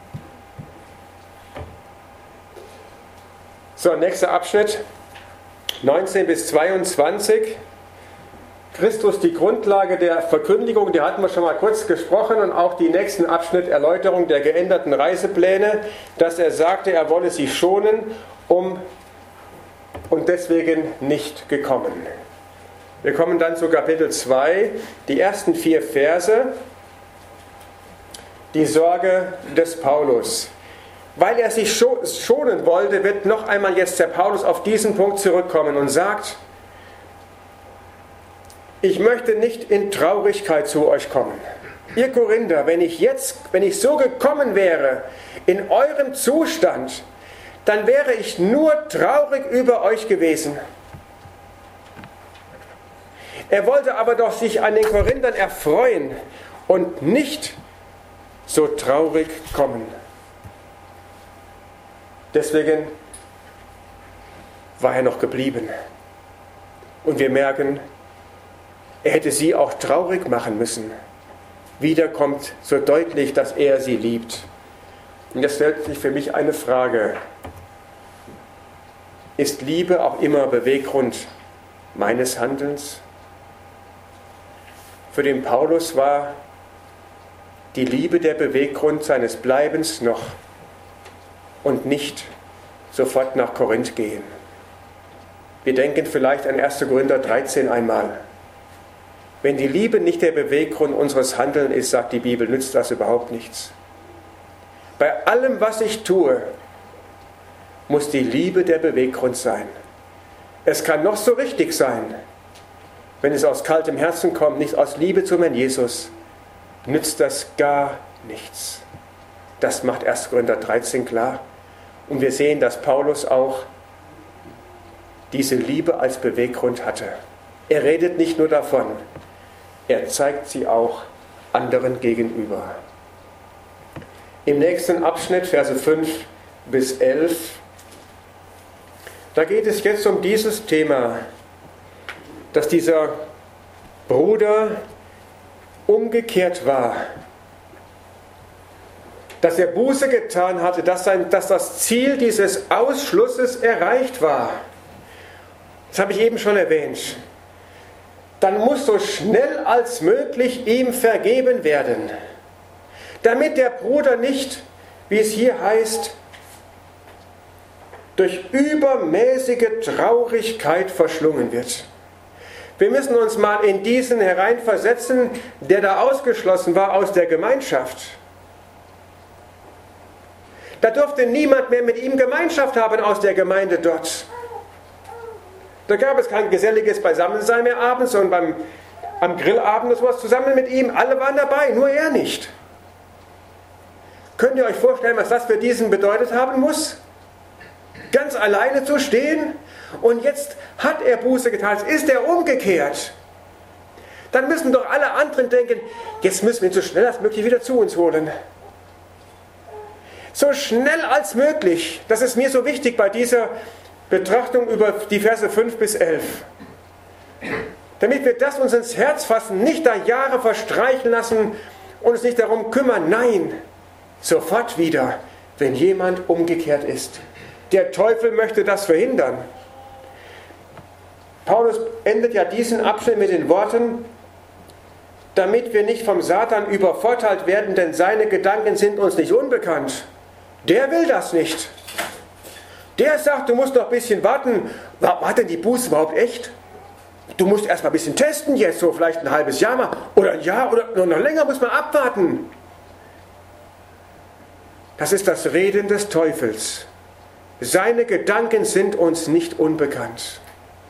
So, nächster Abschnitt, 19 bis 22. Christus, die Grundlage der Verkündigung, die hatten wir schon mal kurz gesprochen, und auch die nächsten Abschnitt, Erläuterung der geänderten Reisepläne, dass er sagte, er wolle sie schonen, und deswegen nicht gekommen. Wir kommen dann zu Kapitel 2, die ersten 4 Verse, die Sorge des Paulus. Weil er sich schonen wollte, wird noch einmal jetzt der Paulus auf diesen Punkt zurückkommen und sagt, ich möchte nicht in Traurigkeit zu euch kommen. Ihr Korinther, wenn ich so gekommen wäre in eurem Zustand, dann wäre ich nur traurig über euch gewesen. Er wollte aber doch sich an den Korinthern erfreuen und nicht so traurig kommen. Deswegen war er noch geblieben. Und wir merken, er hätte sie auch traurig machen müssen. Wieder kommt so deutlich, dass er sie liebt. Und jetzt stellt sich für mich eine Frage. Ist Liebe auch immer Beweggrund meines Handelns? Für den Paulus war die Liebe der Beweggrund seines Bleibens noch und nicht sofort nach Korinth gehen. Wir denken vielleicht an 1. Korinther 13 einmal. Wenn die Liebe nicht der Beweggrund unseres Handelns ist, sagt die Bibel, nützt das überhaupt nichts. Bei allem, was ich tue, muss die Liebe der Beweggrund sein. Es kann noch so richtig sein, wenn es aus kaltem Herzen kommt, nicht aus Liebe zum Herrn Jesus, nützt das gar nichts. Das macht 1. Korinther 13 klar. Und wir sehen, dass Paulus auch diese Liebe als Beweggrund hatte. Er redet nicht nur davon, er zeigt sie auch anderen gegenüber. Im nächsten Abschnitt, Verse 5 bis 11, da geht es jetzt um dieses Thema, dass dieser Bruder umgekehrt war, dass er Buße getan hatte, dass das Ziel dieses Ausschlusses erreicht war. Das habe ich eben schon erwähnt. Dann muss so schnell als möglich ihm vergeben werden, damit der Bruder nicht, wie es hier heißt, durch übermäßige Traurigkeit verschlungen wird. Wir müssen uns mal in diesen hereinversetzen, der da ausgeschlossen war aus der Gemeinschaft. Da durfte niemand mehr mit ihm Gemeinschaft haben aus der Gemeinde dort. Da gab es kein geselliges Beisammensein mehr abends und am Grillabend oder sowas zusammen mit ihm. Alle waren dabei, nur er nicht. Könnt ihr euch vorstellen, was das für diesen bedeutet haben muss? Ganz alleine zu stehen und jetzt hat er Buße getan, jetzt ist er umgekehrt. Dann müssen doch alle anderen denken, jetzt müssen wir ihn so schnell als möglich wieder zu uns holen. So schnell als möglich, das ist mir so wichtig bei dieser Betrachtung über die Verse 5 bis 11. Damit wir das uns ins Herz fassen, nicht da Jahre verstreichen lassen und uns nicht darum kümmern, nein, sofort wieder, wenn jemand umgekehrt ist. Der Teufel möchte das verhindern. Paulus endet ja diesen Abschnitt mit den Worten, damit wir nicht vom Satan übervorteilt werden, denn seine Gedanken sind uns nicht unbekannt. Der will das nicht. Der sagt, du musst noch ein bisschen warten. War denn die Buße überhaupt echt? Du musst erst mal ein bisschen testen jetzt, so vielleicht ein halbes Jahr mal. Oder ein Jahr oder noch länger muss man abwarten. Das ist das Reden des Teufels. Seine Gedanken sind uns nicht unbekannt.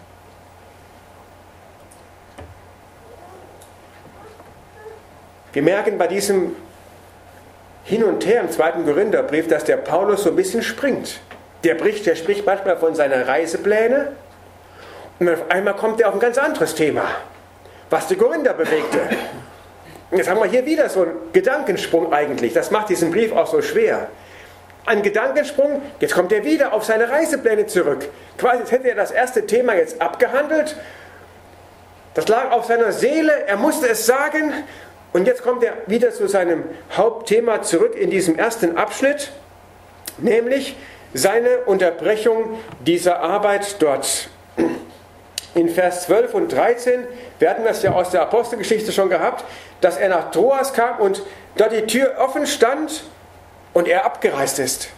Wir merken bei diesem Hin und Her im 2. Korintherbrief, dass der Paulus so ein bisschen springt. Der spricht manchmal von seinen Reiseplänen und auf einmal kommt er auf ein ganz anderes Thema, was die Korinther bewegte. Und jetzt haben wir hier wieder so einen Gedankensprung eigentlich. Das macht diesen Brief auch so schwer. Ein Gedankensprung, jetzt kommt er wieder auf seine Reisepläne zurück. Quasi als hätte er das erste Thema jetzt abgehandelt. Das lag auf seiner Seele, er musste es sagen. Und jetzt kommt er wieder zu seinem Hauptthema zurück in diesem ersten Abschnitt, nämlich seine Unterbrechung dieser Arbeit dort. In Vers 12 und 13, wir hatten das ja aus der Apostelgeschichte schon gehabt, dass er nach Troas kam und dort die Tür offen stand und er abgereist ist.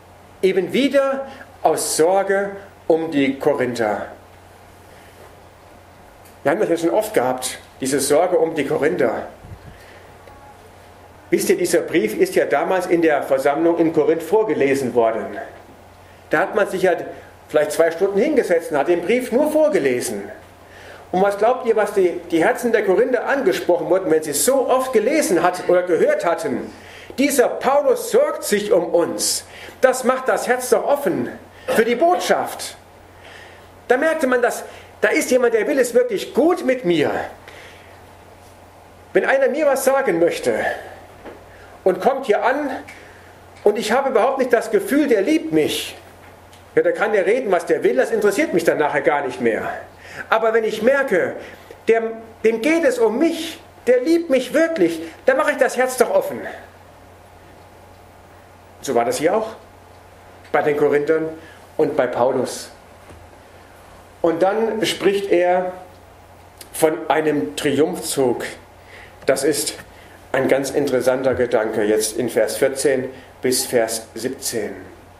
Eben wieder aus Sorge um die Korinther. Wir haben das ja schon oft gehabt, diese Sorge um die Korinther. Wisst ihr, dieser Brief ist ja damals in der Versammlung in Korinth vorgelesen worden. Da hat man sich ja vielleicht 2 Stunden hingesetzt und hat den Brief nur vorgelesen. Und was glaubt ihr, was die Herzen der Korinther angesprochen wurden, wenn sie es so oft gelesen hatten oder gehört hatten? Dieser Paulus sorgt sich um uns. Das macht das Herz doch offen für die Botschaft. Da merkte man, dass da ist jemand, der will es wirklich gut mit mir. Wenn einer mir was sagen möchte und kommt hier an und ich habe überhaupt nicht das Gefühl, der liebt mich, ja, da kann der reden, was der will, das interessiert mich dann nachher gar nicht mehr. Aber wenn ich merke, dem geht es um mich, der liebt mich wirklich, dann mache ich das Herz doch offen. So war das hier auch bei den Korinthern und bei Paulus. Und dann spricht er von einem Triumphzug. Das ist ein ganz interessanter Gedanke jetzt in Vers 14 bis Vers 17.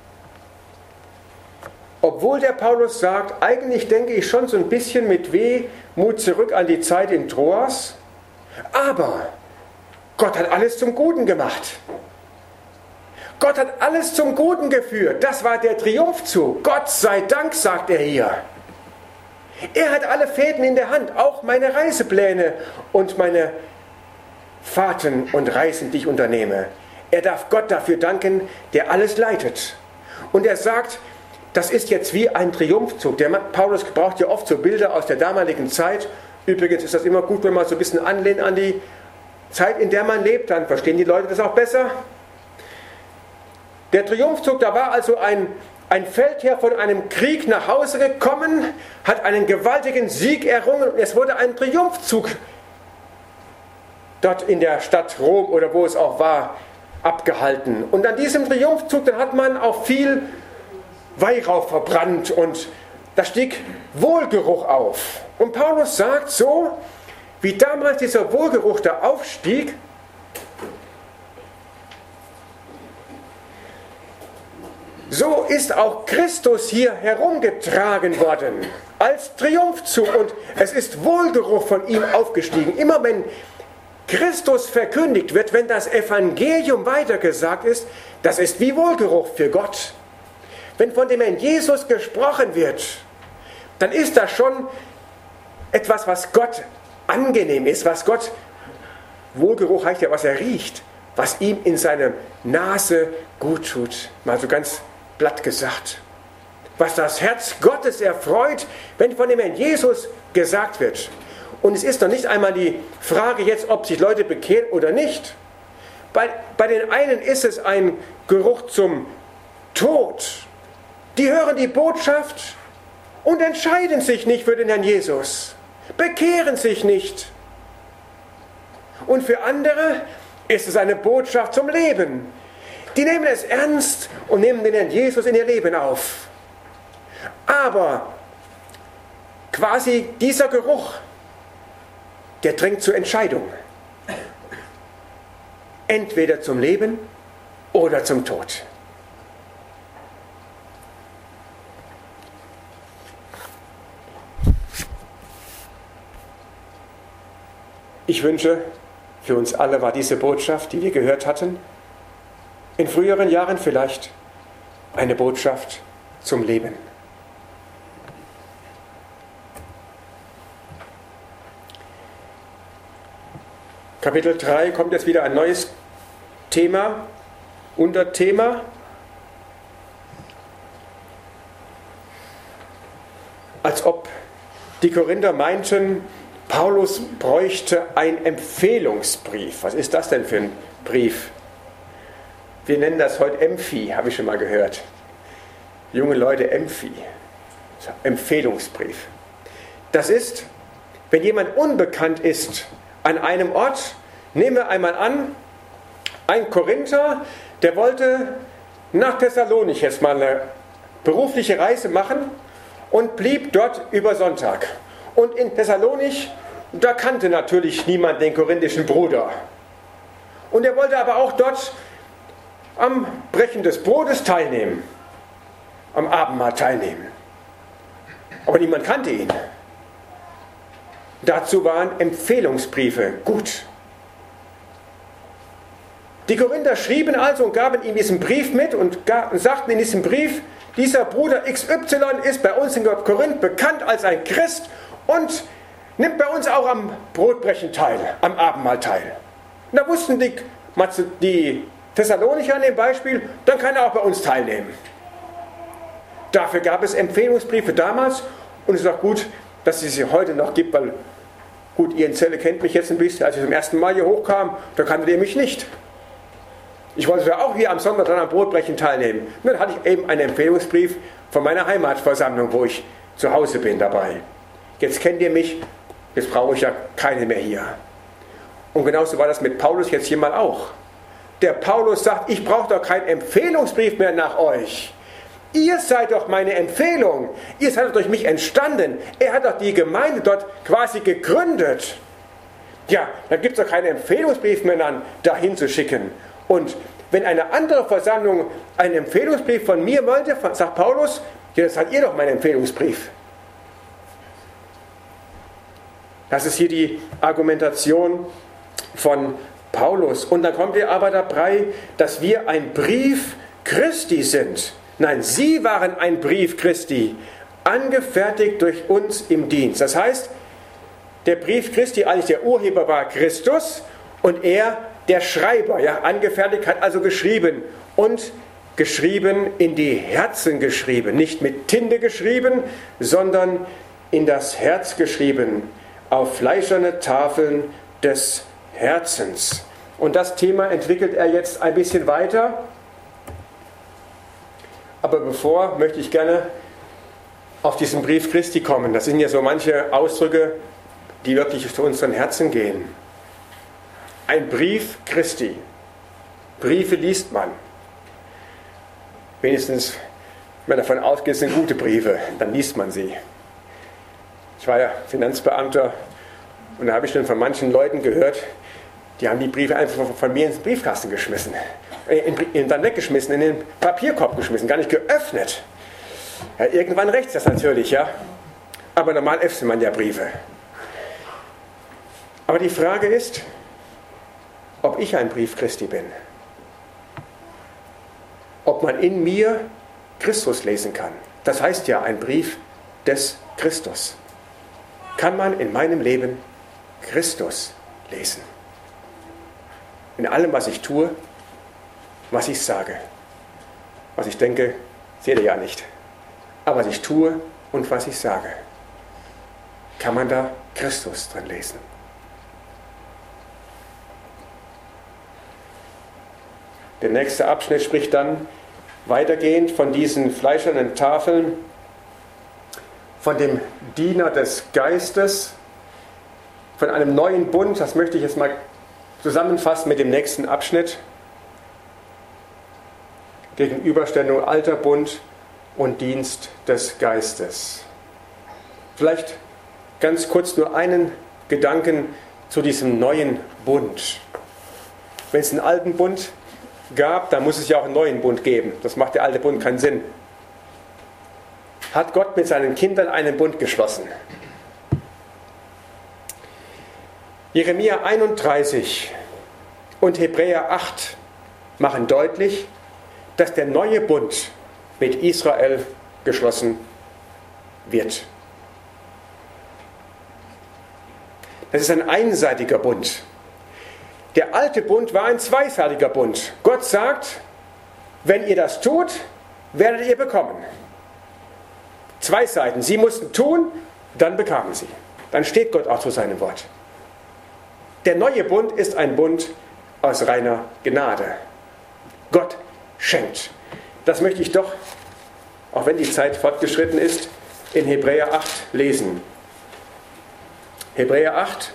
Obwohl der Paulus sagt, eigentlich denke ich schon so ein bisschen mit Wehmut zurück an die Zeit in Troas, aber Gott hat alles zum Guten gemacht. Gott hat alles zum Guten geführt. Das war der Triumphzug. Gott sei Dank, sagt er hier. Er hat alle Fäden in der Hand, auch meine Reisepläne und meine Fahrten und Reisen, die ich unternehme. Er darf Gott dafür danken, der alles leitet. Und er sagt, das ist jetzt wie ein Triumphzug. Der Paulus gebraucht ja oft so Bilder aus der damaligen Zeit. Übrigens ist das immer gut, wenn man so ein bisschen anlehnt an die Zeit, in der man lebt. Dann verstehen die Leute das auch besser. Der Triumphzug, da war also ein Feldherr von einem Krieg nach Hause gekommen, hat einen gewaltigen Sieg errungen und es wurde ein Triumphzug dort in der Stadt Rom oder wo es auch war, abgehalten. Und an diesem Triumphzug, dann hat man auch viel Weihrauch verbrannt und da stieg Wohlgeruch auf. Und Paulus sagt, so wie damals dieser Wohlgeruch da aufstieg, so ist auch Christus hier herumgetragen worden, als Triumphzug. Und es ist Wohlgeruch von ihm aufgestiegen. Immer wenn Christus verkündigt wird, wenn das Evangelium weitergesagt ist, das ist wie Wohlgeruch für Gott. Wenn von dem Herrn Jesus gesprochen wird, dann ist das schon etwas, was Gott angenehm ist, was Gott, Wohlgeruch heißt ja, was er riecht, was ihm in seiner Nase gut tut. Mal so ganz platt gesagt. Was das Herz Gottes erfreut, wenn von dem Herrn Jesus gesagt wird. Und es ist noch nicht einmal die Frage jetzt, ob sich Leute bekehren oder nicht. Bei den einen ist es ein Geruch zum Tod. Die hören die Botschaft und entscheiden sich nicht für den Herrn Jesus. Bekehren sich nicht. Und für andere ist es eine Botschaft zum Leben. Die nehmen es ernst und nehmen den Herrn Jesus in ihr Leben auf. Aber quasi dieser Geruch, der drängt zur Entscheidung. Entweder zum Leben oder zum Tod. Ich wünsche, für uns alle war diese Botschaft, die wir gehört hatten, in früheren Jahren vielleicht eine Botschaft zum Leben. Kapitel 3 kommt jetzt wieder ein neues Thema, Unterthema. Als ob die Korinther meinten, Paulus bräuchte einen Empfehlungsbrief. Was ist das denn für ein Brief? Wir nennen das heute Emphi, habe ich schon mal gehört. Junge Leute, Emphi. Empfehlungsbrief. Das ist, wenn jemand unbekannt ist an einem Ort, nehmen wir einmal an, ein Korinther, der wollte nach Thessalonich jetzt mal eine berufliche Reise machen und blieb dort über Sonntag. Und in Thessalonich, da kannte natürlich niemand den korinthischen Bruder. Und er wollte aber auch dort am Brechen des Brotes teilnehmen, am Abendmahl teilnehmen. Aber niemand kannte ihn. Dazu waren Empfehlungsbriefe gut. Die Korinther schrieben also und gaben ihm diesen Brief mit und sagten in diesem Brief, dieser Bruder XY ist bei uns in Korinth bekannt als ein Christ und nimmt bei uns auch am Brotbrechen teil, am Abendmahl teil. Und da wussten die Thessalonicher an dem Beispiel, dann kann er auch bei uns teilnehmen. Dafür gab es Empfehlungsbriefe damals und es ist auch gut, dass es sie heute noch gibt, weil gut, ihr in Celle kennt mich jetzt ein bisschen, als ich zum ersten Mal hier hochkam, da kanntet ihr mich nicht. Ich wollte ja auch hier am Sonntag dann am Brotbrechen teilnehmen. Und dann hatte ich eben einen Empfehlungsbrief von meiner Heimatversammlung, wo ich zu Hause bin dabei. Jetzt kennt ihr mich, jetzt brauche ich ja keine mehr hier. Und genauso war das mit Paulus jetzt hier mal auch. Der Paulus sagt, ich brauche doch keinen Empfehlungsbrief mehr nach euch. Ihr seid doch meine Empfehlung. Ihr seid doch durch mich entstanden. Er hat doch die Gemeinde dort quasi gegründet. Ja, da gibt es doch keinen Empfehlungsbrief mehr dahin zu schicken. Und wenn eine andere Versammlung einen Empfehlungsbrief von mir wollte, sagt Paulus, ja, das seid ihr doch mein Empfehlungsbrief. Das ist hier die Argumentation von Paulus. Und dann kommt ihr aber dabei, dass wir ein Brief Christi sind. Nein, sie waren ein Brief Christi, angefertigt durch uns im Dienst. Das heißt, der Brief Christi, eigentlich der Urheber war Christus und er, der Schreiber, ja, angefertigt, hat also geschrieben und geschrieben in die Herzen geschrieben. Nicht mit Tinte geschrieben, sondern in das Herz geschrieben, auf fleischerne Tafeln des Herzens. Und das Thema entwickelt er jetzt ein bisschen weiter. Aber bevor möchte ich gerne auf diesen Brief Christi kommen. Das sind ja so manche Ausdrücke, die wirklich zu unseren Herzen gehen. Ein Brief Christi. Briefe liest man. Wenigstens, wenn man davon ausgeht, es sind gute Briefe, dann liest man sie. Ich war ja Finanzbeamter und da habe ich schon von manchen Leuten gehört, die haben die Briefe einfach von mir ins Briefkasten geschmissen. Dann weggeschmissen, in den Papierkorb geschmissen, gar nicht geöffnet. Ja, irgendwann rächt das natürlich, ja. Aber normal öffnet man ja Briefe. Aber die Frage ist, ob ich ein Brief Christi bin. Ob man in mir Christus lesen kann. Das heißt ja ein Brief des Christus. Kann man in meinem Leben Christus lesen? In allem, was ich tue, was ich sage. Was ich denke, seht ihr ja nicht. Aber was ich tue und was ich sage, kann man da Christus drin lesen. Der nächste Abschnitt spricht dann weitergehend von diesen fleischernen Tafeln, von dem Diener des Geistes, von einem neuen Bund. Das möchte ich jetzt mal zusammenfassen mit dem nächsten Abschnitt. Gegenüberstellung alter Bund und Dienst des Geistes. Vielleicht ganz kurz nur einen Gedanken zu diesem neuen Bund. Wenn es einen alten Bund gab, dann muss es ja auch einen neuen Bund geben. Das macht der alte Bund keinen Sinn. Hat Gott mit seinen Kindern einen Bund geschlossen? Jeremia 31 und Hebräer 8 machen deutlich, dass der neue Bund mit Israel geschlossen wird. Das ist ein einseitiger Bund. Der alte Bund war ein zweiseitiger Bund. Gott sagt, wenn ihr das tut, werdet ihr bekommen. Zwei Seiten. Sie mussten tun, dann bekamen sie. Dann steht Gott auch zu seinem Wort. Der neue Bund ist ein Bund aus reiner Gnade. Gott schenkt. Das möchte ich doch, auch wenn die Zeit fortgeschritten ist, in Hebräer 8 lesen. Hebräer 8.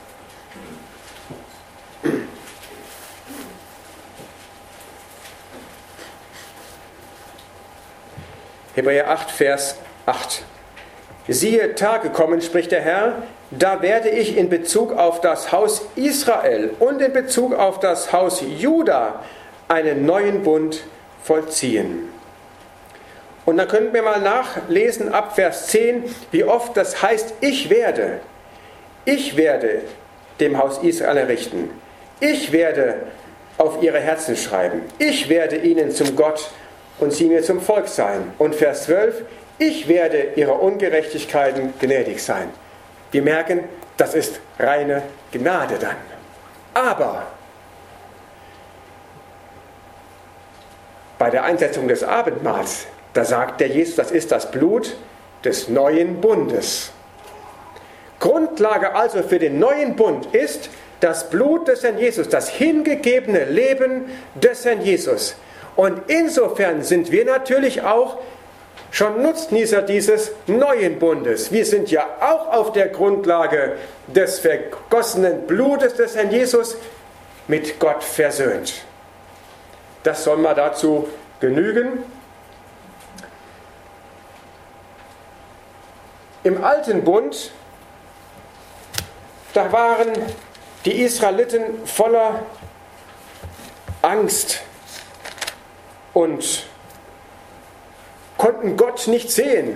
Hebräer 8, Vers 8. Siehe, Tage kommen, spricht der Herr, da werde ich in Bezug auf das Haus Israel und in Bezug auf das Haus Juda einen neuen Bund vollziehen. Und dann können wir mal nachlesen ab Vers 10, wie oft das heißt, ich werde. Ich werde dem Haus Israel errichten. Ich werde auf ihre Herzen schreiben. Ich werde ihnen zum Gott und sie mir zum Volk sein. Und Vers 12, ich werde ihrer Ungerechtigkeiten gnädig sein. Wir merken, das ist reine Gnade dann. Aber bei der Einsetzung des Abendmahls, da sagt der Jesus, das ist das Blut des neuen Bundes. Grundlage also für den neuen Bund ist das Blut des Herrn Jesus, das hingegebene Leben des Herrn Jesus. Und insofern sind wir natürlich auch schon Nutznießer dieses neuen Bundes. Wir sind ja auch auf der Grundlage des vergossenen Blutes des Herrn Jesus mit Gott versöhnt. Das soll mal dazu genügen. Im alten Bund, da waren die Israeliten voller Angst und konnten Gott nicht sehen.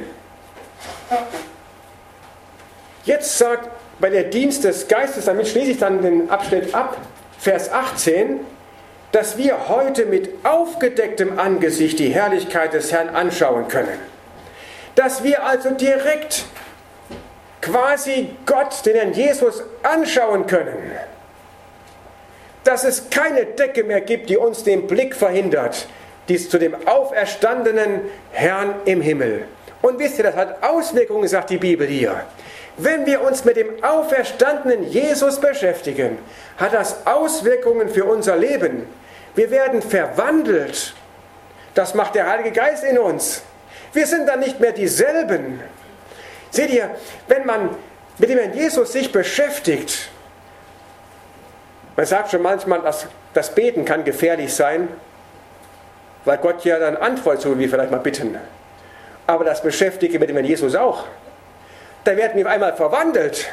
Jetzt sagt bei der Dienst des Geistes, damit schließe ich dann den Abschnitt ab, Vers 18, dass wir heute mit aufgedecktem Angesicht die Herrlichkeit des Herrn anschauen können. Dass wir also direkt quasi Gott, den Herrn Jesus, anschauen können. Dass es keine Decke mehr gibt, die uns den Blick verhindert, dies zu dem auferstandenen Herrn im Himmel. Und wisst ihr, das hat Auswirkungen, sagt die Bibel hier. Wenn wir uns mit dem auferstandenen Jesus beschäftigen, hat das Auswirkungen für unser Leben. Wir werden verwandelt. Das macht der Heilige Geist in uns. Wir sind dann nicht mehr dieselben. Seht ihr, wenn man mit dem Herrn Jesus sich beschäftigt, man sagt schon manchmal, dass das Beten kann gefährlich sein, weil Gott ja dann antwortet, so wie wir vielleicht mal bitten. Aber das Beschäftigen mit dem Herrn Jesus auch. Da werden wir auf einmal verwandelt.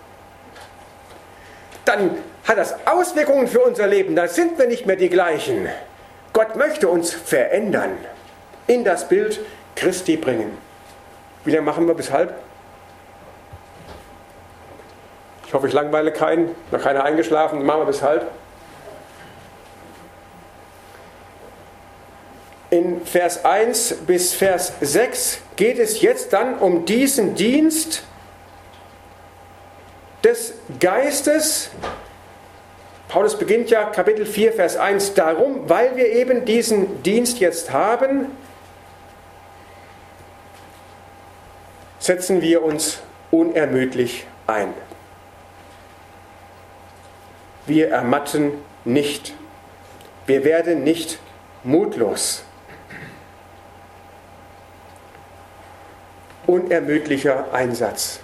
Dann hat das Auswirkungen für unser Leben. Da sind wir nicht mehr die gleichen. Gott möchte uns verändern, in das Bild Christi bringen. Wie lange machen wir bis halb? Ich hoffe, ich langweile keinen. Noch keiner eingeschlafen. Machen wir bis halb. In Vers 1 bis Vers 6 geht es jetzt dann um diesen Dienst des Geistes. Paulus beginnt ja Kapitel 4, Vers 1 darum, weil wir eben diesen Dienst jetzt haben, setzen wir uns unermüdlich ein. Wir ermatten nicht. Wir werden nicht mutlos. Unermüdlicher Einsatz.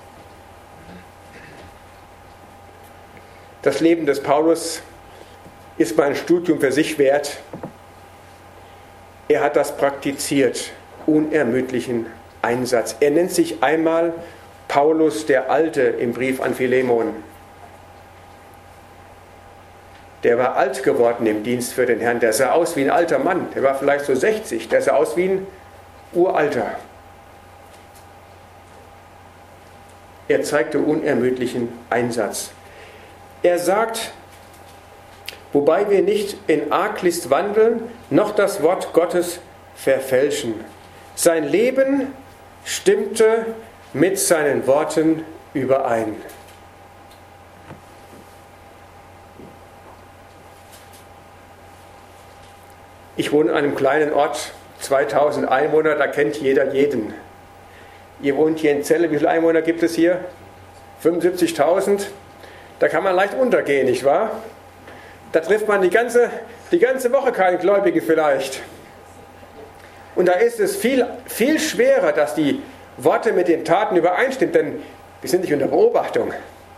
Das Leben des Paulus ist mal ein Studium für sich wert. Er hat das praktiziert, unermüdlichen Einsatz. Er nennt sich einmal Paulus der Alte im Brief an Philemon. Der war alt geworden im Dienst für den Herrn. Der sah aus wie ein alter Mann. Der war vielleicht so 60. Der sah aus wie ein Uralter. Er zeigte unermüdlichen Einsatz. Er sagt, wobei wir nicht in Arglist wandeln, noch das Wort Gottes verfälschen. Sein Leben stimmte mit seinen Worten überein. Ich wohne in einem kleinen Ort, 2000 Einwohner, da kennt jeder jeden. Ihr wohnt hier in Celle, wie viele Einwohner gibt es hier? 75.000. Da kann man leicht untergehen, nicht wahr? Da trifft man die ganze Woche keinen Gläubigen vielleicht. Und da ist es viel, viel schwerer, dass die Worte mit den Taten übereinstimmen, denn wir sind nicht unter Beobachtung.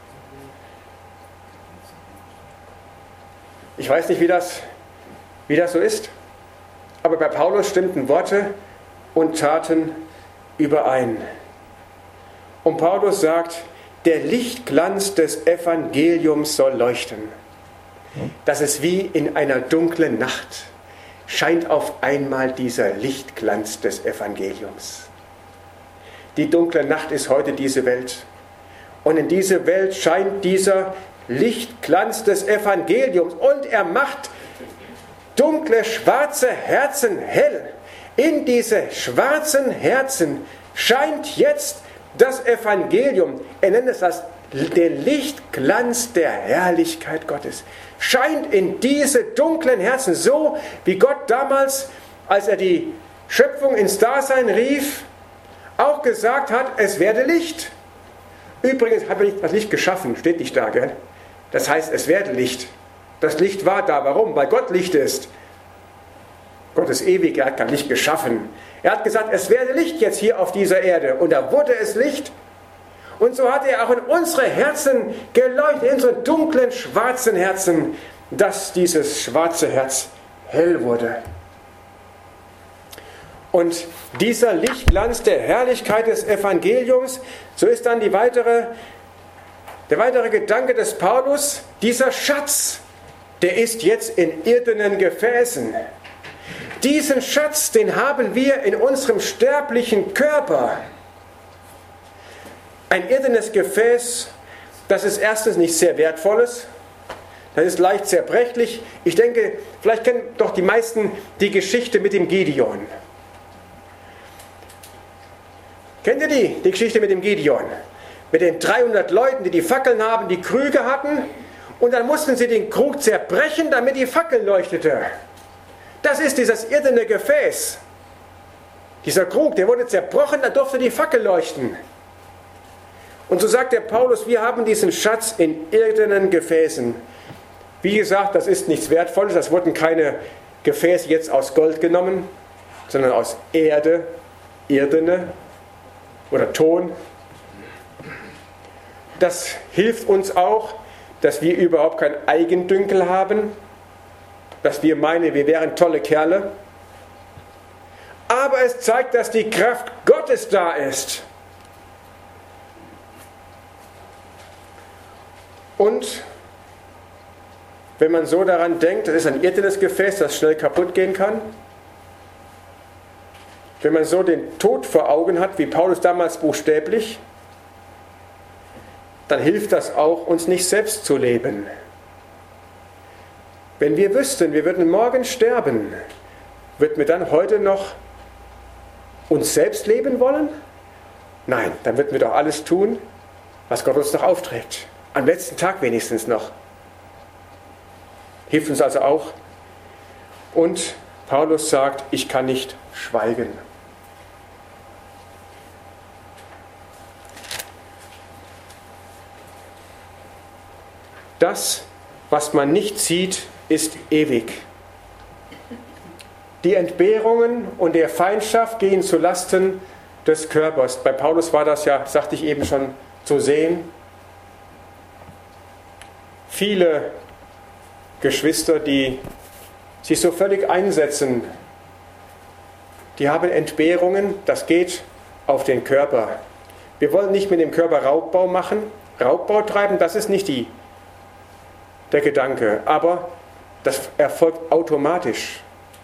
Ich weiß nicht, wie das so ist, aber bei Paulus stimmten Worte und Taten überein. Und Paulus sagt, der Lichtglanz des Evangeliums soll leuchten. Das ist wie in einer dunklen Nacht, scheint auf einmal dieser Lichtglanz des Evangeliums. Die dunkle Nacht ist heute diese Welt. Und in diese Welt scheint dieser Lichtglanz des Evangeliums. Und er macht dunkle, schwarze Herzen hell. In diese schwarzen Herzen scheint jetzt das Evangelium. Er nennt es das den Lichtglanz der Herrlichkeit Gottes. Scheint in diese dunklen Herzen, so wie Gott damals, als er die Schöpfung ins Dasein rief, auch gesagt hat, es werde Licht. Übrigens habe ich das Licht geschaffen, steht nicht da, gell? Das heißt, es werde Licht. Das Licht war da. Warum? Weil Gott Licht ist. Gott ist ewig, er hat kein Licht geschaffen. Er hat gesagt, es werde Licht jetzt hier auf dieser Erde. Und da wurde es Licht. Und so hat er auch in unsere Herzen geleuchtet, in unsere dunklen, schwarzen Herzen, dass dieses schwarze Herz hell wurde. Und dieser Lichtglanz der Herrlichkeit des Evangeliums, so ist dann der weitere Gedanke des Paulus, dieser Schatz, der ist jetzt in irdenen Gefäßen. Diesen Schatz, den haben wir in unserem sterblichen Körper. Ein irdenes Gefäß, das ist erstens nicht sehr wertvolles, das ist leicht zerbrechlich. Ich denke, vielleicht kennen doch die meisten die Geschichte mit dem Gideon. Kennt ihr die Geschichte mit dem Gideon? Mit den 300 Leuten, die Fackeln haben, die Krüge hatten, und dann mussten sie den Krug zerbrechen, damit die Fackel leuchtete. Das ist dieses irdene Gefäß. Dieser Krug, der wurde zerbrochen, da durfte die Fackel leuchten. Und so sagt der Paulus, wir haben diesen Schatz in irdenen Gefäßen. Wie gesagt, das ist nichts Wertvolles, das wurden keine Gefäße jetzt aus Gold genommen, sondern aus Erde, irdene oder Ton. Das hilft uns auch, dass wir überhaupt kein Eigendünkel haben, dass wir meinen, wir wären tolle Kerle. Aber es zeigt, dass die Kraft Gottes da ist. Und wenn man so daran denkt, das ist ein irdenes Gefäß, das schnell kaputt gehen kann. Wenn man so den Tod vor Augen hat, wie Paulus damals buchstäblich, dann hilft das auch, uns nicht selbst zu leben. Wenn wir wüssten, wir würden morgen sterben, würden wir dann heute noch uns selbst leben wollen? Nein, dann würden wir doch alles tun, was Gott uns noch aufträgt. Am letzten Tag wenigstens noch. Hilft uns also auch. Und Paulus sagt, ich kann nicht schweigen. Das, was man nicht sieht, ist ewig. Die Entbehrungen und der Feindschaft gehen zu Lasten des Körpers. Bei Paulus war das ja, sagte ich eben schon, zu sehen. Viele Geschwister, die sich so völlig einsetzen, die haben Entbehrungen, das geht auf den Körper. Wir wollen nicht mit dem Körper Raubbau machen, Raubbau treiben, das ist nicht der Gedanke, aber das erfolgt automatisch.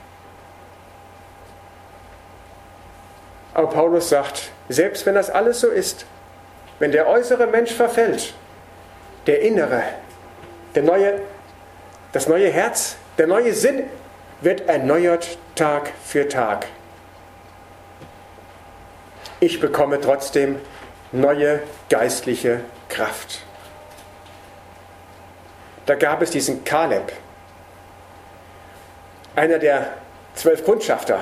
Aber Paulus sagt, selbst wenn das alles so ist, wenn der äußere Mensch verfällt, der innere, das neue Herz, der neue Sinn wird erneuert Tag für Tag. Ich bekomme trotzdem neue geistliche Kraft. Da gab es diesen Kaleb, einer der 12 Kundschafter.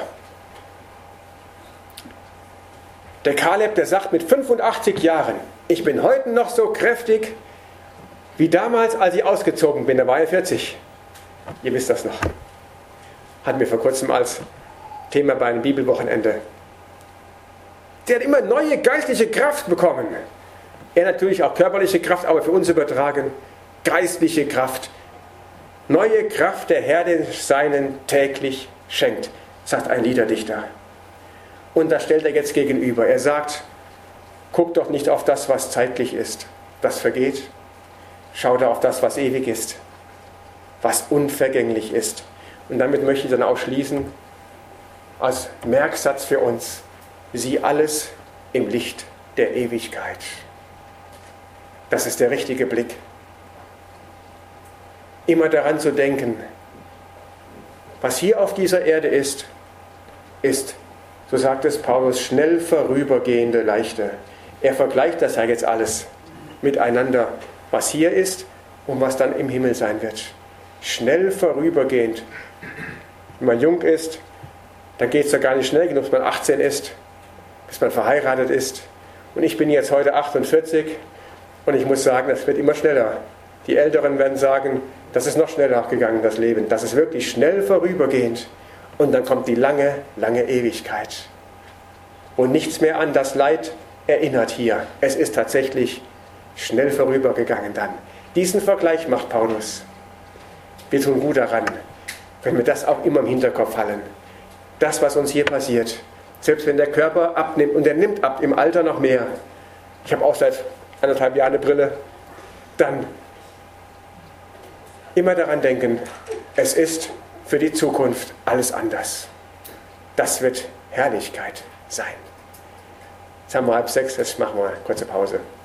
Der Kaleb, der sagt mit 85 Jahren, ich bin heute noch so kräftig wie damals, als ich ausgezogen bin. Da war er 40. Ihr wisst das noch. Hatten wir vor kurzem als Thema bei einem Bibelwochenende. Der hat immer neue geistliche Kraft bekommen. Er natürlich auch körperliche Kraft, aber für uns übertragen geistliche Kraft. Neue Kraft der Herr den Seinen täglich schenkt, sagt ein Liederdichter. Und das stellt er jetzt gegenüber. Er sagt, guck doch nicht auf das, was zeitlich ist, das vergeht. Schau da auf das, was ewig ist, was unvergänglich ist. Und damit möchte ich dann auch schließen, als Merksatz für uns, sieh alles im Licht der Ewigkeit. Das ist der richtige Blick. Immer daran zu denken, was hier auf dieser Erde ist, so sagt es Paulus, schnell vorübergehende Leichte. Er vergleicht das ja jetzt alles miteinander, was hier ist und was dann im Himmel sein wird. Schnell vorübergehend. Wenn man jung ist, dann geht es ja gar nicht schnell genug, bis man 18 ist, bis man verheiratet ist. Und ich bin jetzt heute 48 und ich muss sagen, das wird immer schneller. Die Älteren werden sagen, das ist noch schneller gegangen, das Leben. Das ist wirklich schnell vorübergehend. Und dann kommt die lange, lange Ewigkeit. Und nichts mehr an das Leid erinnert hier. Es ist tatsächlich schnell vorübergegangen dann. Diesen Vergleich macht Paulus. Wir tun gut daran, wenn wir das auch immer im Hinterkopf halten. Das, was uns hier passiert, selbst wenn der Körper abnimmt, und er nimmt ab, im Alter noch mehr. Ich habe auch seit 1,5 Jahren eine Brille. Dann immer daran denken, es ist für die Zukunft alles anders. Das wird Herrlichkeit sein. Jetzt haben wir 5:30, jetzt machen wir eine kurze Pause.